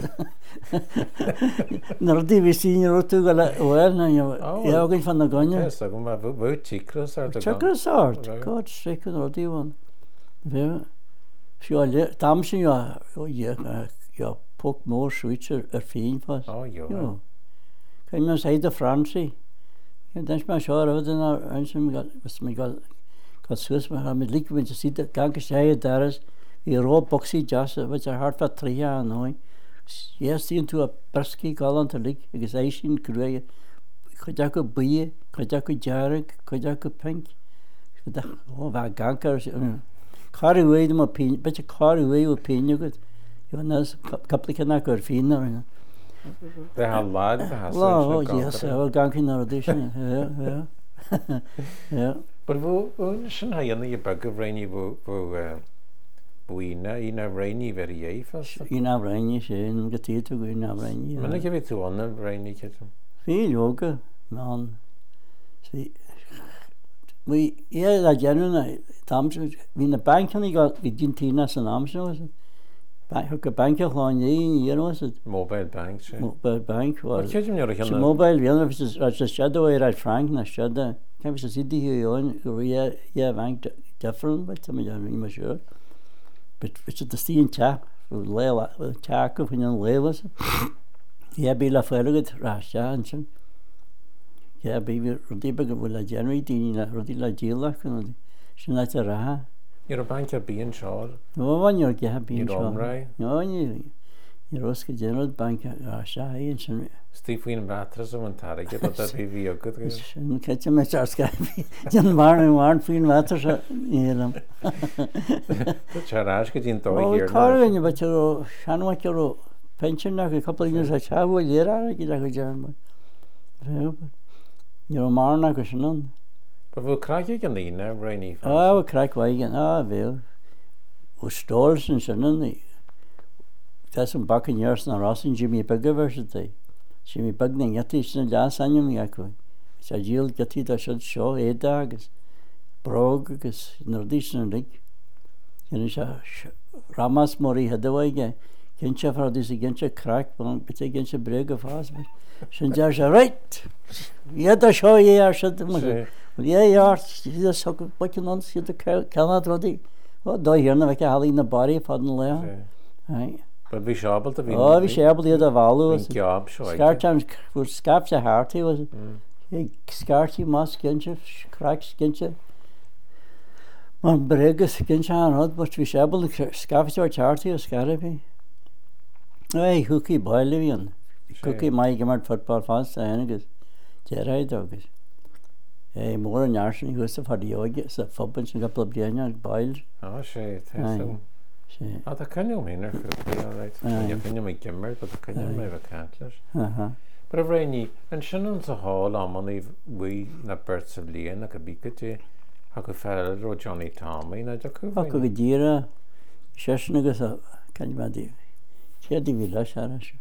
Rudi we zien je rotu gala wel ja ook van de ganja. Ja, zeg maar we chikros are chikros art. God zeker Rudi van. We je tamsin ja pok more switcher erfien was. Oh ja. Kan je zeggen de Fransie? Ja, dan is maar zo dat we naar mensen was me gaat zoals maar met lik met je ziet dat kan ik zeggen daar is die rood boxy jas wat je hart wat 3 jaar nooit. Eerst in toe een perski galant te lik. Ik zei zien krijgen. Ik had ook bier, ik had ook jarek, ik had ook pink. Ik dacht, oh waar gankers. Kari weet maar pin, beetje kari weet op pin je goed. Ja, nas kaplike na korfina. Det har lag det har så. Oh yes, jag var ganska nära det. Ja. Ja. Men vad sen har jag ju bugga Rainy ina Rainy very fast. Ina Rainy sen getid to ina Rainy. Men jag vet ju annan Rainy kit. Viel yoga man. Vi la januna tams vi na banken jag vid din tina så namn så. bank chláin you know was it Mobile bank, sí. mobile bank Well, was céidim near a so chéanna. mobile vienna was shadow era frank na shadow can was city here on yeah bank different but I'm not sure but it's the steam tap Leila tap of in Leila yeah be la ferget rasha and yeah baby rudi bag will la January dina rudi la jila kan shina tara You're a bank of being sure. no one you're happy You're on, right? no you Roska General Bank rasha and shin Steve Wien Batras and Target, but that be very good. shin catch me charge Jan Warren Feen Matter yelam The Charash get in oh here. car when you but you shanwa kiro pension a couple of years I have a year I get a German you're marna kushanon But we'll crack you can lean now, Rainy. oh crack wagon well stalls and shannon that's some back in years na Ross and Jimmy Big University Jimmy Bigning at least in last annual yakui it's a jail get it I should show 8 days brog is nordition rig Ramas Mori had the way again Kincha for this against a crack but against a break of husband Shinjar right yeah the show yeah should yeah just what you know see the cannot ready oh do here na ke hali na body fadn le right but we shable to be oh we shable the value job show scar times for scaps a heart he was he scarty must kincha cracks kincha man bregas kincha rod but we shable scaps or charty or scarabee hey hooky boilivian cookie my gamer football fast and is Jerry dogs more than Yarson who was for the yoga so footballs and couple of January boiled oh shit oh the can you mean all right you can make gimmer but the can you make a cantlers but a rainy and Shannon's a hall on money we na birds of Leon like a beakety how could fellow Johnny Tommy na jaku how could Gira Shashnagas can you do she had the village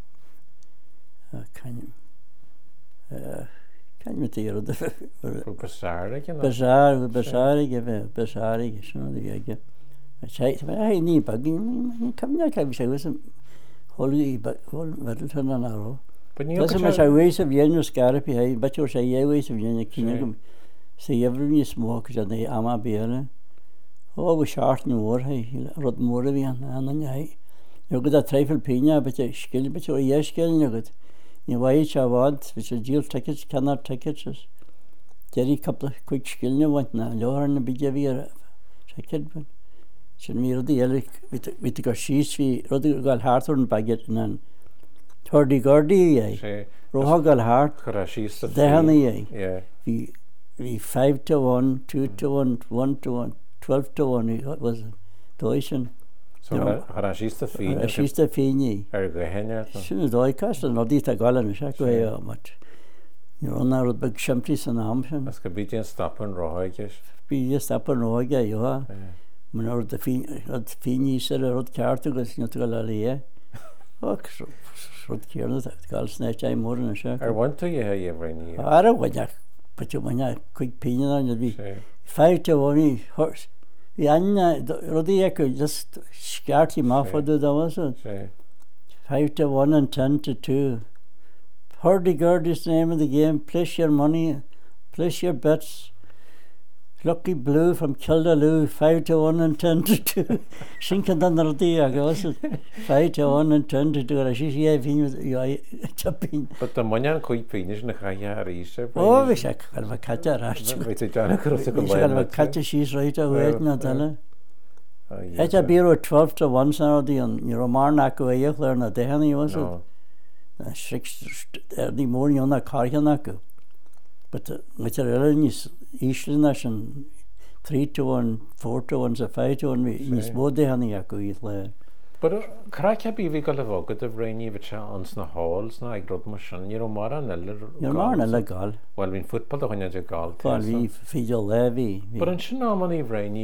can you tell the Basari, shouldn't you? I say, I need bugging. Come here, can say, was holy, but whole Middleton and Arrow. But you know, much I ways of Yenno Scarapy, but you say, yeah, ways of Yenna Kingdom. Say, every smoke is a day, Ama Beer. Oh, we short and war, he wrote more of you, and I. You got a trifle pina, but a skill, but you're a yes skill, you got. You wait a wad, which is jail tickets, cannot tickets. Jerry couple of quick skill, you want now, lower and a big heavier. Check it, but should me the yellow with the sheets, we rather got heart on baguette and Tordy Gordy, Rohagal heart, the honey, yeah. We 5-1, 2-1, 1-1, 12-1, what was it? Tuition. So she's the fee. She's the fee. Are you going Soon as I cast and not eat a gallon, I go much. You run out of big shumpies and arms. That's could be just stop and roigish. Be just up and roiga, you are. When I the fee said a road car to go to Gallaria. Oh, road care that call snatch I more than a shack. I want to hear you every year. I don't want that, but you want a quick pinion on your be 5-1 horse. Anna Rodiaco just scared him off for the wasn't 5-1 and 10-2. Hurdy-gurdy is the name of the game. Place your money, place your bets. Lucky Blue from Kildaloo, 5-1 and 10-2. Shinking on the Rodiaco, was it? 5-1 and 10-2. She's chopping. But the money and quite finish in the Kaya research. Oh, we should have a catcher. It's a John across the line. A catcher, she's right away, not a it's a beer 12-1 Saturday, and you're a Marnaco, a learn a day, honey, was it? 6 early morning on a car, but with a religious Eastern nation 3-1, 4-1, 5-1, Miss Bode, honey, I could But crack happy we got a vote of rainy which on the halls, now I got machine, you're more than a gal. Well, in football, the one is a gal. Well, we feed levy. But in Shinamani, rainy,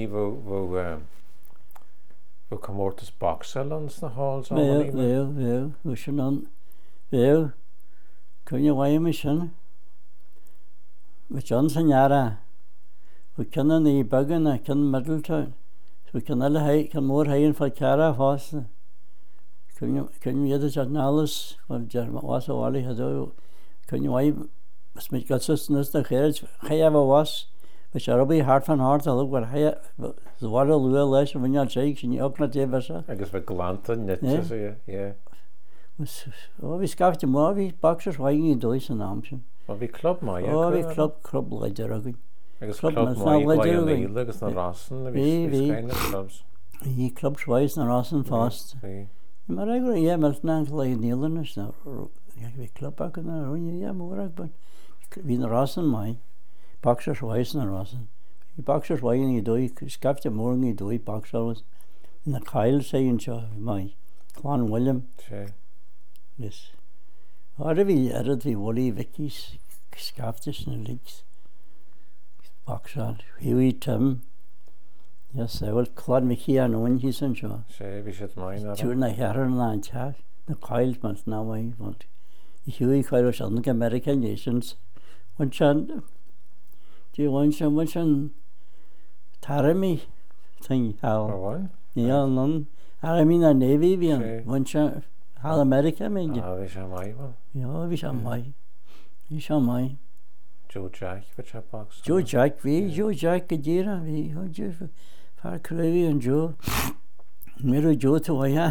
we'll come out to box salons, the halls. Well, we should not. Well, can you weigh a mission? With Johnson Yara, we can on the Buggen, I can Middletown. So we can all high, can more high in for Cara Foster. Kun je het alles, want je was al al had kun je wij met gasten is dat hij was maar je robi hart van hart al wat hij wat al wel les van je zeg je ook net even zo agus bheith glanta net ja we scaft je maar we boxers wij in dois en naamje maar wie club maar ja we club leider ook agus club maar agus na rassen wie kleine clubs die clubs wijs naar rassen vast maar eigenlijk ja maar snel like Nederlanders nou ja we club ook nou ja maar ook maar wie naar rassen mij boxers wijs naar rassen die boxers wij in dooi scaft je morgen in dooi boxers in de Kyle saying zo mij Clan William yes we Wally Vicky's skaftes en leaks boxer Huey Tim yes I will Claude Mickey and one he's in show we should mine turn the hair and chat the Kyle month now I want Huey Kyle on the American nations one chan do you want some Tarami thing how yeah none I mean a Navy one chan All America mean you? We shall my well. Yeah, we shall my. We shall my. Joe Jack, which a box. Joe Jack, Joe Jack, Gadira, we Joe Far Crazy and Joe. Miro Joe to why?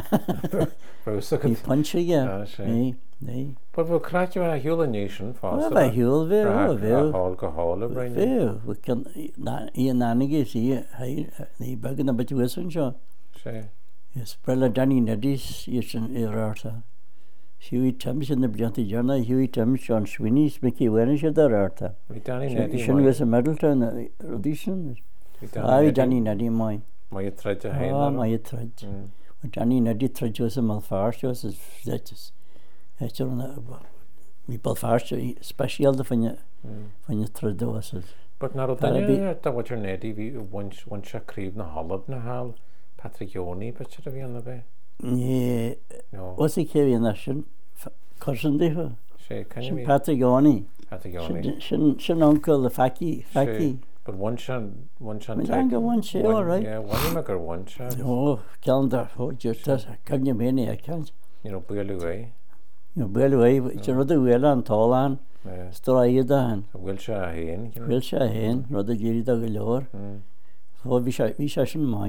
He punch again. Nay. But we'll crack you a Hula Nation fast. Well, Hula, well. Alcohol, right? Well, we can. Ian Nanny see the bug in the bit of Joe. Yes, Brella Danny Nedis is an errata. Huey Thames in the Bjanty Journal, Huey Thames, John Sweeney's, Mickey Wernish at the errata. Danny Neddy. She was a Middleton audition. Danny Neddy, my thread to hang. My thread. Danny Neddy thread was a malfarce, was that is. It's on we Belfarce special when you thread was. But not that what your Neddy, we once a creep na Hollab na Hal. Patrick Yoni, but should have been on the bay. Yeah. No. What's he carrying that? Cousin Diva. Patrick Yoni. Shin uncle the Faki. But one shan. One shan, all right. Yeah, one maker one shan. Oh, calendar. Oh, just as can you mean I can't. Beluway. Beluway. It's another wheel on Tolan. Story down. Wilshire Hain. Wilshire Hain. Rather Giri Galore. Oh, we shall my.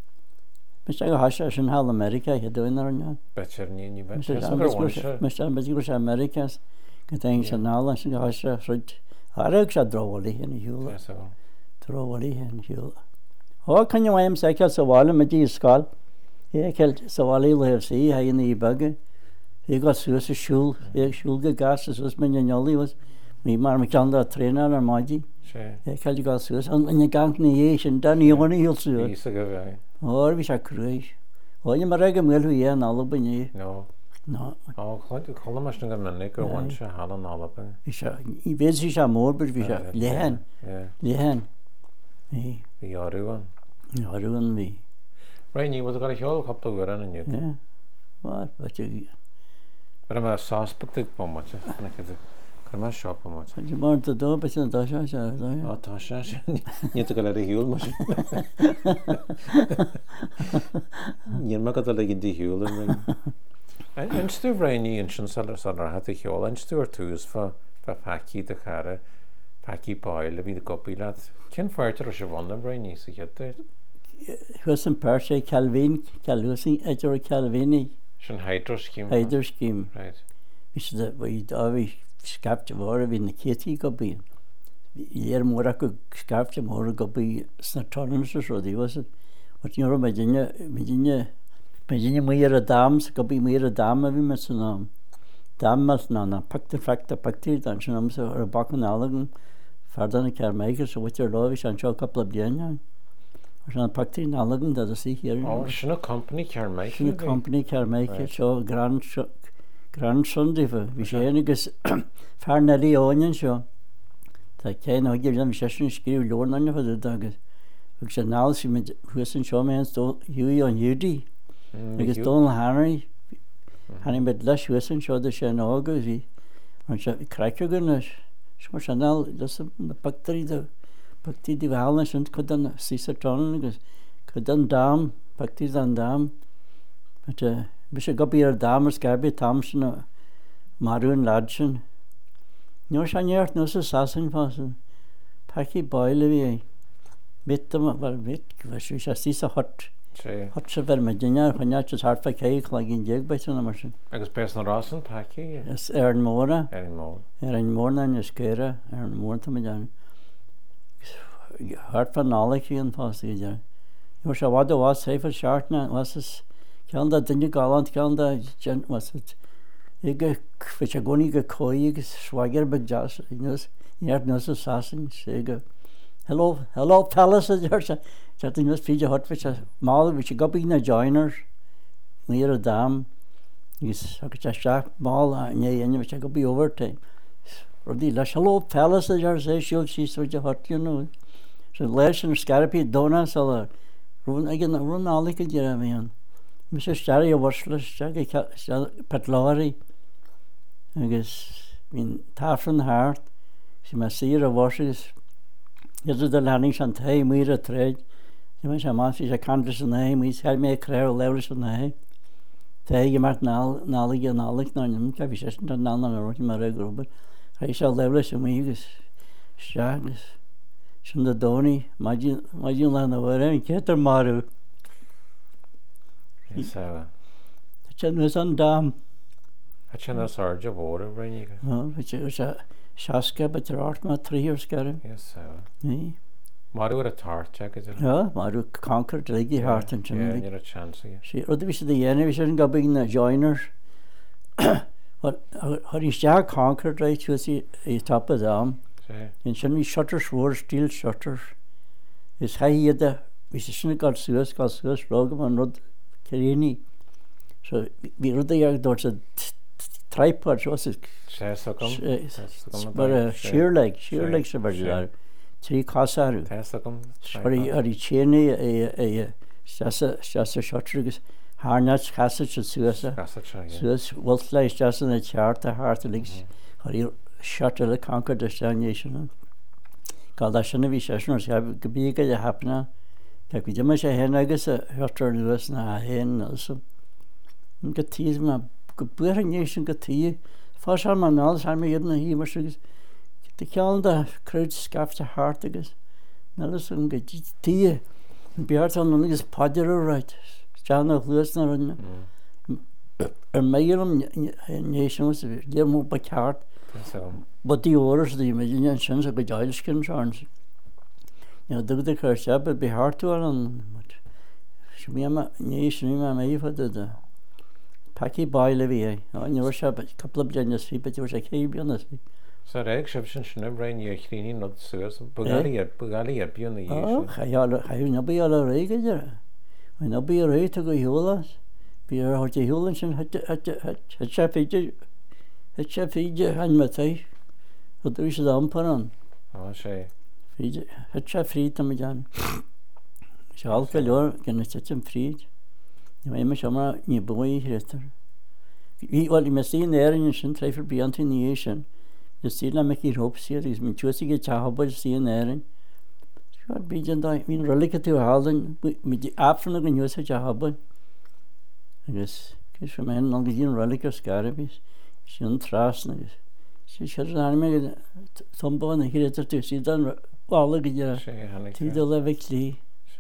Mr. Hasha in Hall America, you're doing there now. Better than you Mr. Ambassador Americas, contains an Alan and Hasha fruit. I don't draw in Hula. Draw in Hula. Oh, can you am second so while I'm a G skull? He killed so while he'll have see how in the bugger. He got Suez Shul, Shulga gas as was Mignoli was me, Marmicanda trainer or Maggie. He killed you got Suez and you can't and done you want to heal Suez. Or we shall cruise. Well, you might will we and all up in you. No. Oh, quite to call him a string of Manic or one shall have an olive. He bids he shall more, but we shall Lehan. Lehan. The Yaruan. Yaruan me. Rainy was got a whole couple of women and you. Yeah. What? But you. But I'm a suspected for much. Come on, shop for much. You want to do, but you don't. Oh, Tasha. You took a lot of Hule machine. You're not going to like in the Hule. And still rainy and Shinsellers on our hat to Hule, and still twos for Paki the Cara, Paki Boyle, the copy lad. Can fighter or Shavon rainy, so get there. Was in Persia Calvini, Edward Calvini. Shin Hydro scheme. Right. Which that we always scapt more in the kitty could be. Year more I could scapt more could be Snatonus or so, was it? But you know, Virginia, mere dams could be mere dam of him as an arm. Dam must not pack the fact the pacty, and she knows a back on Allagan, Fardana Carmaker, so with your lovish and show a couple of Diana. She's packed in Allagan that I see here. Oh, she's a company Carmaker. She's a company Carmaker, so Grand Sunday for Vishanicus Farnelli Onion show. The Ken I give them session screw Lord on for the dog. Which now she made Wilson Showman's to Huey on UD. Because Donald Henry made less Wilson show the Shanaga. And she cracker goodness. So Chanel does the factory the Valence and couldn't see Saturn because couldn't dam, factories and dam. But Bis go bí dámas Gabi Thompson a Marún Ladson. Nó seart nó sa sasan fásan. Paki baile vi. Mittam var mit, was ich as dieser hot. Hat se ver med dinja, chanja just hart fa cake like in jeg betan marsin. Agus person Rossen Paki. Es Mora. Erin Mora na skera, Mora ta medan. Hart fa knowledge in fásan ja. Nó se vad was safe short na was es kanda dinja galant kanda gent was it. Ik fish agoni ge koi swagger big jas nos yet nos assassin sega hello palace there's that in this feed hot fish mal which go big na joiners near a dam is a sharp mal and which go be overtime or the hello palace there's a she's so hot you know so lesson scarpy dona so run again run all like a man Mr. Starry washless patlari agus min tafran hart si ma sir a washes yezu the learning sant hey mira trade si ma chama si ja canvas na mi sel me creo levels na hey ge mat nalig na nim ka vishesh na na ro ma re grober hey shall levels mi gus shagus shun the doni majin la na were keter maru so chenus on dam Chana Sarja water running. No, which was a Shaska, but there aren't my 3 years got Yes, so. Me? Maru a tart check is it? Yeah, Maru conquered Lady Heart and yeah, you're a chance again. She other was the enemy shouldn't go big in the joiners. But how is Jack conquered right was he top of them. And shouldn't be shutters were steel shutters. It's high here the we shouldn't got Suez Rogam and Rod Carini. So we rode the yard towards a tripod was it but sheer leg so very 3 casaru sorry are cheni a just a shotrugus harnach casage Suez wolfly just in a chart the heart links are you shuttle the conquer destination Kaldashana vi sessions have biga ya hapna tak vidima she henagus hotter lus na hen also gatisma Geboren nation gatie fashal manal sarme yedna hi mashus the calendar crowd scaffed heartigus nalsun gatie beart on nigis padder right jana lusna mayum nation was demo bakart but the orders the imaginations of the Giles concerns you know the curse but be hard to on shmiyama nation ma may for the Paki baile vi and you were a couple of genius but you were a cave honest so exception brain you cleaning not Suez Bugali up you the I no be all regular when no be right to go hulas be how to hulans had chef and matai what there is the amperon oh say had chef free to me jan shall color can set him free I am a new boy here. You must see in the area and try for beyond in the ocean. The sea make it hopes here is me choosing a chahaba see in the area. Short bejan I mean relic to Halden with the afternoon and use a chahaba. I guess kiss a man on the relic of scarabis. She untrust. She should not make some bone here to see done all the year. Tea the levically.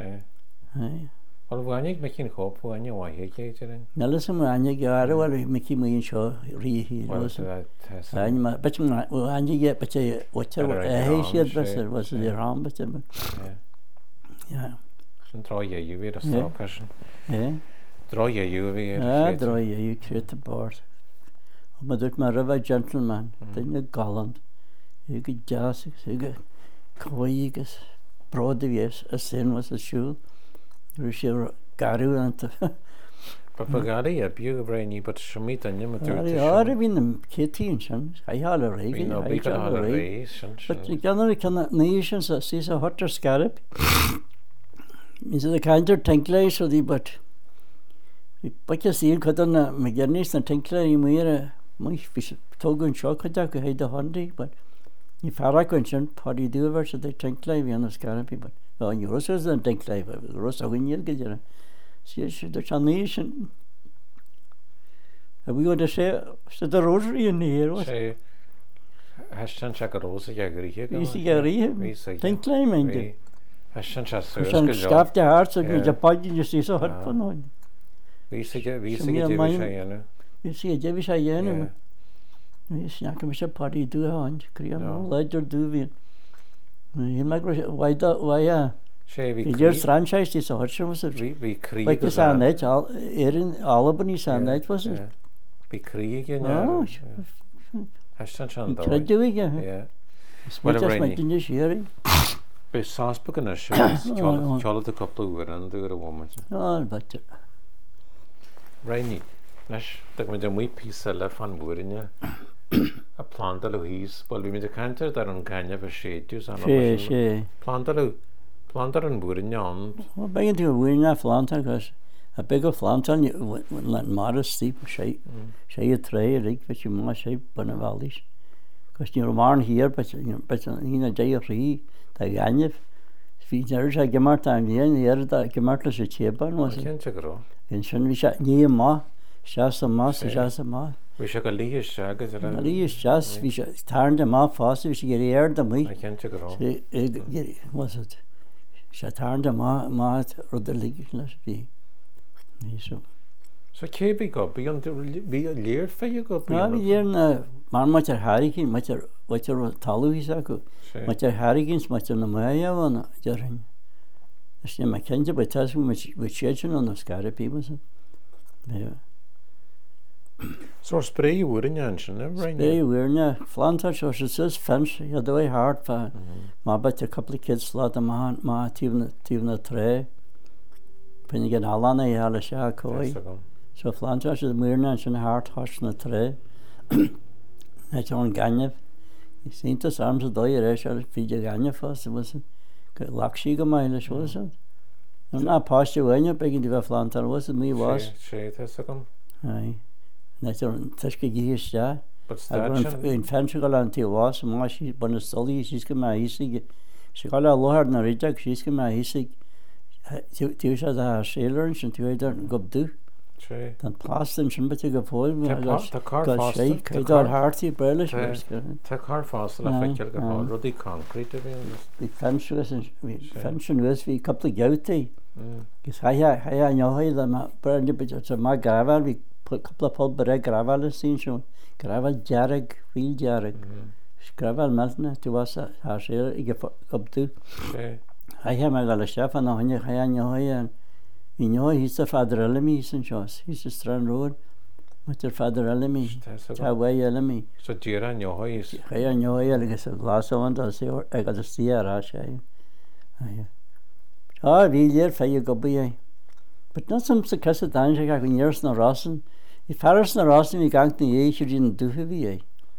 Well, when you making hope when you are here, Nelson, and you are well, Mickey Moon show, re and my but and you get but whatever a hazy vessel was the ram, but yeah. Draw you with a stop person. Yeah. Draw you, draw you create the board. But look, my river gentleman, then you gallant. You get jazz, you get coigus, broad the yes, a sin was a shoe. Russia Garu and but Pagari, a beautiful brainy, but Shamit and Yamatur. I already been the kitty and sons. I had a rig, but you cannot nations that sees a hotter scarab. Is the kind of tinkler so the but you see, cut on a McGinnis and tinkler, you may my fish token shock attack, I had the hundy, but if I can party do versus the tinkler, we understand people. Oh, you also don't think like Rosa when you get your see the nation. we go to say the rosary in here. Sé heistan se go rósa a gríthe We see a rehe. Think climbing. heistan se Because suas I'm go staff the heart, so Yeah. the point you see so hard for no. ví sé me a mind- dhéanú. You see a Jewish ayana. We snack him a party do hand. Cream No. ledger do we. He might why Sé he just franchise is a hot was it. bhí crí Like this on that all in Albany on that was it. Bhí crí Oh, heistan se an tried doing it. dó. Smith just went in this year. Bé sáspa gan Oh. ceála a coppla uair an dúir a bhhaid. Oh, but Rainní leis mu de mí pí le fan búrinne a planta le híos bhil bhí de cantar ar an caiine bh séú she. plantar an búrinne an Well, begging to win that Flanta because a bigger Flanta wouldn't let modest steep shape. Say a tray, like, but you must shape Bonavallis. Because you're man here, but in a day or three, the Ganyev. There's a Gemarta and the other Gemartas a Cheban was it? cinnte gorá. In Shan we shot near Ma, Shasta Mas, Shasta Ma. Bhí se go líos se agus At least just we should turn them off fast, we should get aired them we. cinnte gorá. Was it? She turned them off, or the league, let's be. So. So cé bhí go bhí an bhí léir fé go No, we hear man much a hurricane, much a taluisaco, much a hurricanes, much a Maya on Jarin. It's not my kinds of tas with children on the scary people. Yeah. So spré bhúrinne an sin They were in Flanta, so she says fence, you had the way hard for my bet a couple of kids, lot of ma, even a tray. When you get Alana, you had a shack away. So Flanta is the Mirna and heart hush in a tray. That's on Ganyev. You seen the arms of the Irish, I'll feed you Ganyev first, it wasn't. Lakshiga mileage, was it? I'm not past you when you're beginning to have Flanta, wasn't me, was. sé gom. Aye. That's on Tashka Gish, yeah. But In Fenchigal until was, and she's been a study, she's come my easy. She got a lower than a reject, she's come my easy. Two said a sailor and two either go do. sé. Then past and shouldn't be go forward. Tá car Got fásta. shake, I got hearty, burlish. Tá car fásta le feiceil go bhá rudí concrete a bhí. We Fenchigal and Fenchigal was we couple of gouty. Because I know them, but it's a my gravel, we put a couple of pub bread gravel scene show. Gravel jarrig, real jarrig. Gravel melting to us a share, I get up to. sé. I have my little chef and I know and you know he's the father enemy, he's in Joss. He's a strand road with their father enemy. Away enemy. So dír an johaís. I know I guess a glass of one, I'll say, I got to see a rash. Oh, really, for you go be. But not some success at danger, I can years na Rossen. If Harris na Rossen, we can't the age you didn't do heavy.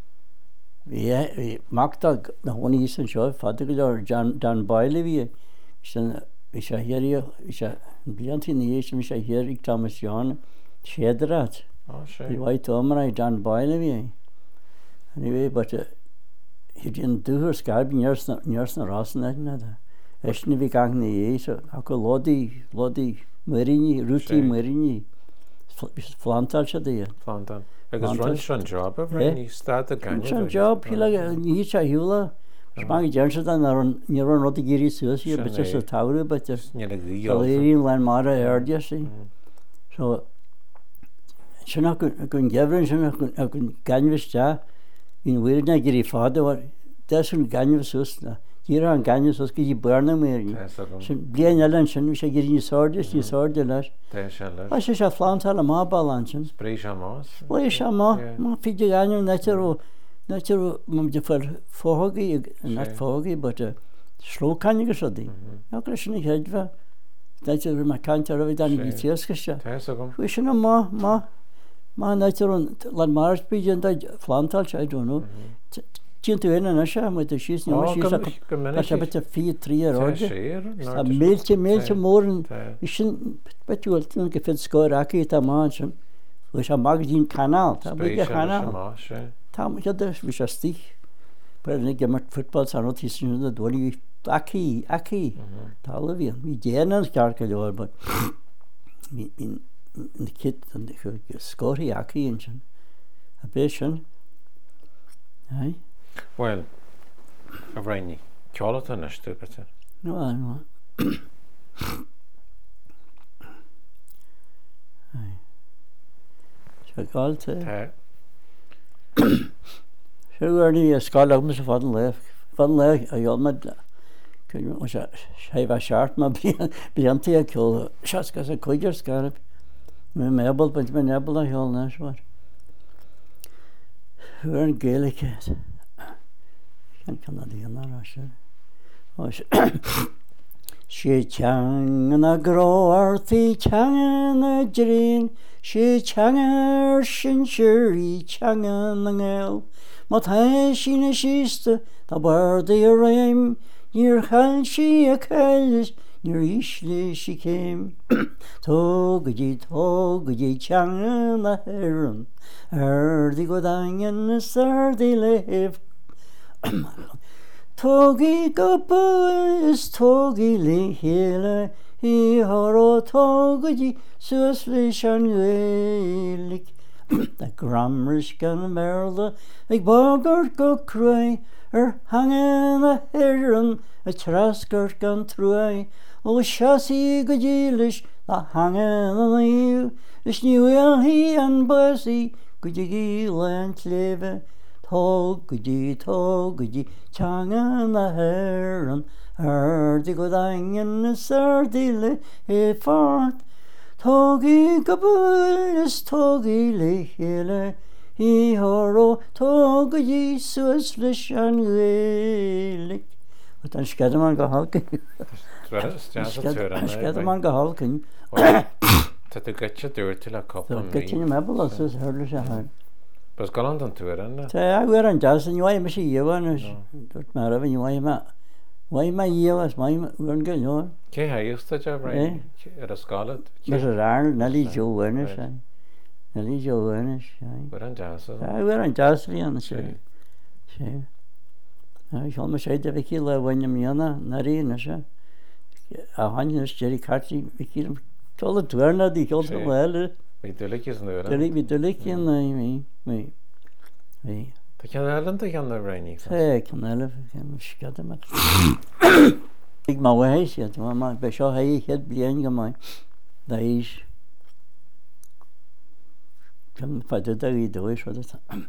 We mocked the one East and Show, Father or John Boyle. We shall hear you, we shall be in the age, we shall hear Thomas John Shedrat. Oh, sé. The white Omer, John Boyle. Anyway, but he didn't do her scarb years na Rossen. Eshni vi gang ni so ako lodi marini ruti marini Flanta chade Plantan. Agus run job of rainy start the gang. Run job hila ni cha hula spang jansa dan neuron roti giri susi but just a tower but just Galerian land mara area see so shana kun gavran shana kun ganvis cha in wirna giri father that's un ganvis usna here on Ganyas was you burn them here. Bien Ellen, we shall get you sword, you sword the lash. I shall flaunt all my balances. Spray Shamos. Why shall ma feed the annual natural for foggy, not foggy, but slow can you get the. No question head for that's my canter of it and it's yes. We should know ma natural land Mars pigeon flantal, I don't know. To in an usher with the she's no she's a bit of fee 3 or a milk more and you shouldn't but you will think if it's score Aki at a mansion which a magazine canal Tom had this which a stick but I get my footballs are not his the dolly Aki Talavian we Janus calculate but the kid and the Scotty Aki engine. A bishon. Aye. Well, a rainy. Charlotte is stupid. No, I know. Aye. So called to. So early a scholar was a fun left. Fun left, I almost. Kun was a shave short, my beyond a kill. Shots got a quicker scarab. My mabel, but my nebula hill nash what. We're in Gaelic. Can't come out the other, sure. Oh, she chang and a grow arthy chang and a dreen. She chang er shin sherry chang and an el. Mot hai she na shiste, the bird the rhyme. Near hal she a kellish, near ishly she came. Togaji chang and a heron. The godang and the sardy live. Togi gabba is togi li hele, he horo togaji susli shanguelik. The grammars can merle, like bogart go cry, hanging a heron, a traskert can try. O chassis gajilish, the hanging on you, is new he and bussy, could you land live. Togaji, changan the heron, the godang and the sardile, he fart. Togi gabul is togi lehele, he horo, togaji suslish and wailik. But I'm scadaman go hulking. Scadaman go hulking. To get you there till a couple of getting a mabel, says hurlish a hand. But Galant on tour, isn't it? I wear on jazz and you want to see you one is not matter when you want him. Why my year was my one girl, no? Okay, I used to job right at a scarlet. Mrs. Arnold, Nelly Joe Wernish, Nelly Joe Wernish. But on jazz, I wear on jazz on the show. I shall me say the Vicky when you miana, Nari, Nasha. A hundred Jerry Carty, Vicky told it to Erna, the also well. We do like isn't there? We do like in me. The Canadian to the rainy. Hey, Canada, I'm scared of it. Big my way, yet, my Beshaw, he had being my days. Come for the day, do it for the time.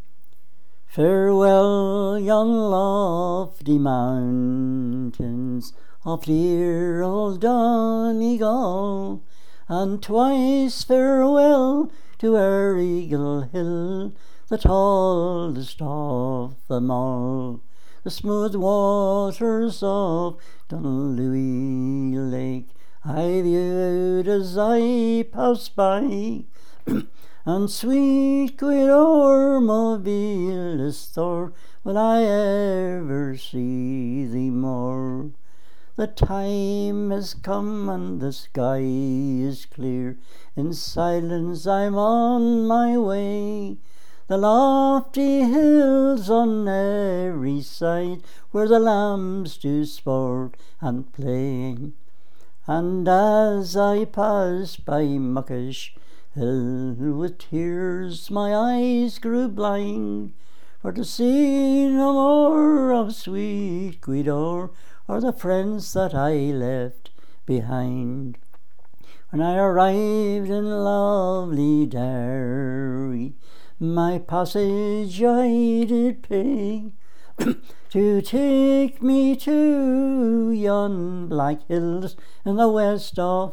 Farewell, yon lofty mountains of dear old Donegal, and twice farewell to our Eagle Hill, the tallest of them all, the smooth waters of Dunlewy Lake I viewed as I passed by, and sweet great Ormaville is store, will I ever see thee more. The time has come and the sky is clear, in silence I'm on my way. The lofty hills on every side, where the lambs do sport and play. And as I pass by Muckish Hill with tears, my eyes grew blind, for to see no more of sweet Gweedore, or the friends that I left behind. When I arrived in lovely Derry, my passage I did pay, to take me to yon black hills in the west of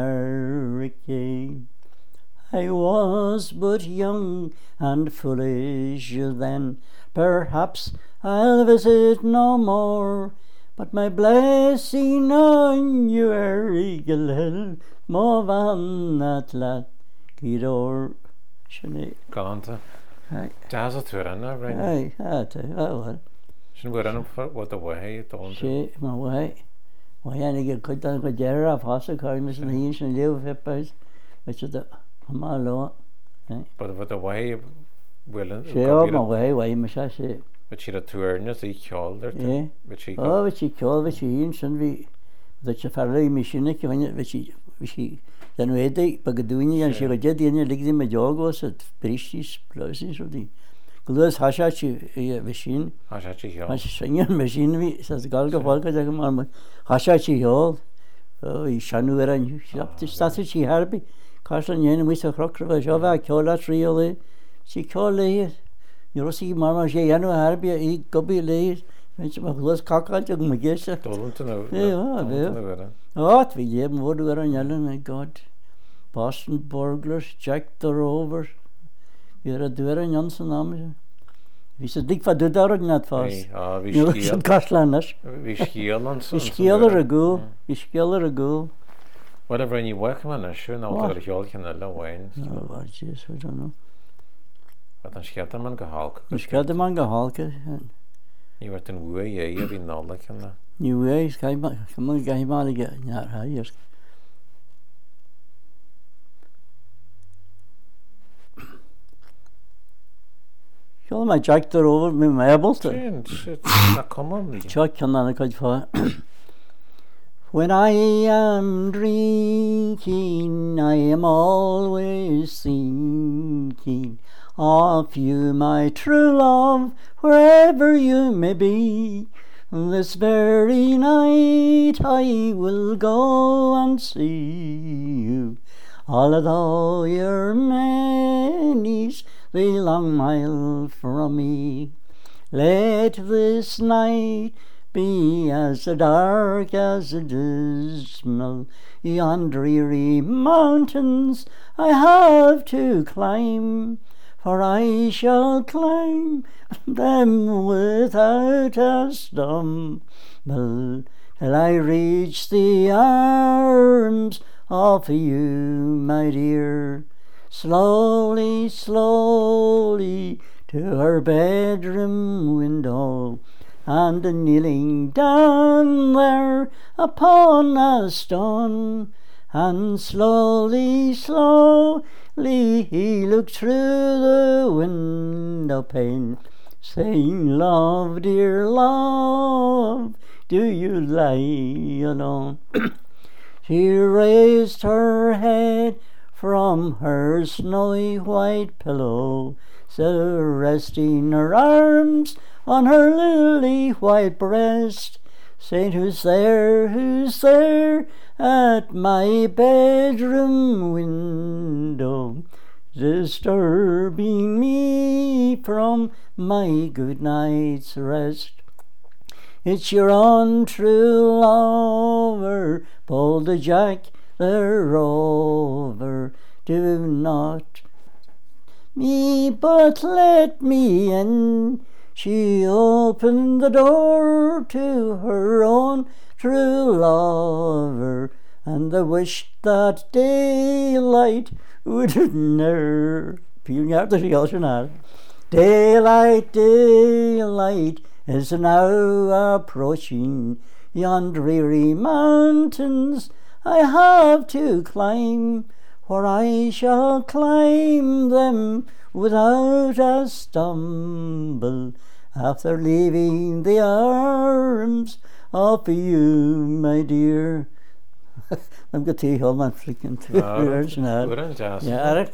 America. I was but young and foolish then, perhaps I'll visit no more, but my blessing on you, Eagle Hill, more than that lad, Gweedore. Galanta. Jazz to Anna, right? Aye, well. Shouldn't we run for what the way don't you? My way. Why, I get cut down with Jerry of Hossacard, Miss Leach, and live at Pippers, which is the Hamalo. But with the way, well, she on my way, Miss I say. But she had 2 earners, he called her. Yeah. But she called, which she in, and we, that she fairly machinic, when she Dan wedi bagaduni an shigad yenya ligdi me jogos at brishis plausis odi. Glus hashachi machine. Hashachi hiol. Hashachi machine vi sas galga falka jagam hashachi hiol. I shanu eran shap the statuchi harbi. Carson yen with a crocra java kyola triole. Si kole. Yorosi mama she yanu harbi I gobi le. Mensch mag glus kaka jag magesa. Dolunten Ja. Wat we leben worden we aan jellen, my God. Boston burglars, Jack the Rover. Weer deur en Jansen naam. Wie se dik van daar ook net vast. Ja, wie Nu schiel. is Kastlanders. Wie schiel ons. We skieler a go. We skieler a go. Whatever any work man is, schön altijd het hiol gaan alle wijn. Oh, what is I don't know. Wat dan schiet man gehalk. We skade man gehalke. Je wordt een woe je hier in nodig en Nu wees ga je maar ja, hier. Show my Jack the Rover met my bolster. shit, dat kom om. Chuck can I could for when I am drinking, I am always thinking of you, my true love, wherever you may be. This very night I will go and see you, although you're many's the long mile from me. Let this night be as dark as dismal, yon dreary mountains I have to climb, for I shall climb them without a stumble till I reach the arms of you, my dear. Slowly, slowly to her bedroom window, and kneeling down there upon a stone, and slowly, slowly he looked through the window pane, saying, love, dear love, do you lie alone? She raised her head from her snowy white pillow, so resting her arms on her lily white breast, saying, who's there at my bedroom window, disturbing me from my good night's rest? It's your untrue lover, Boulder Jack the Rover. Do not me, but let me in. She opened the door to her own true lover, and I wished that daylight would never be after she also. Daylight, daylight is now approaching, yon dreary mountains I have to climb, for I shall climb them without a stumble, after leaving the arms of you, my dear. I'm going to take all my flicking words now. Ja,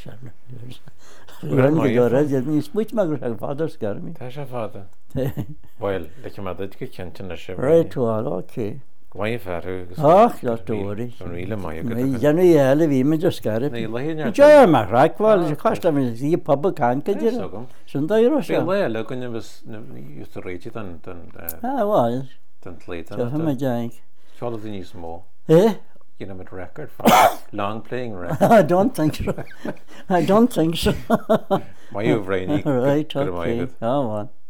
you switch my father's got me. That's your father. Well, like your mother get kent in a shiver. Right, well, okay. Why you fatter? Ach, not to worry. Really, my Jenny, I live in just got it. Enjoy my rack, well, it's cost of the public can't get it. Sunday or so. Well, look, when you used to reach it and I was. Then later. So, my jank. Call it the new small. Eh? You know, with record for long playing record. I don't think so. I don't think so. My you rainy. Right, okay. Oh, well.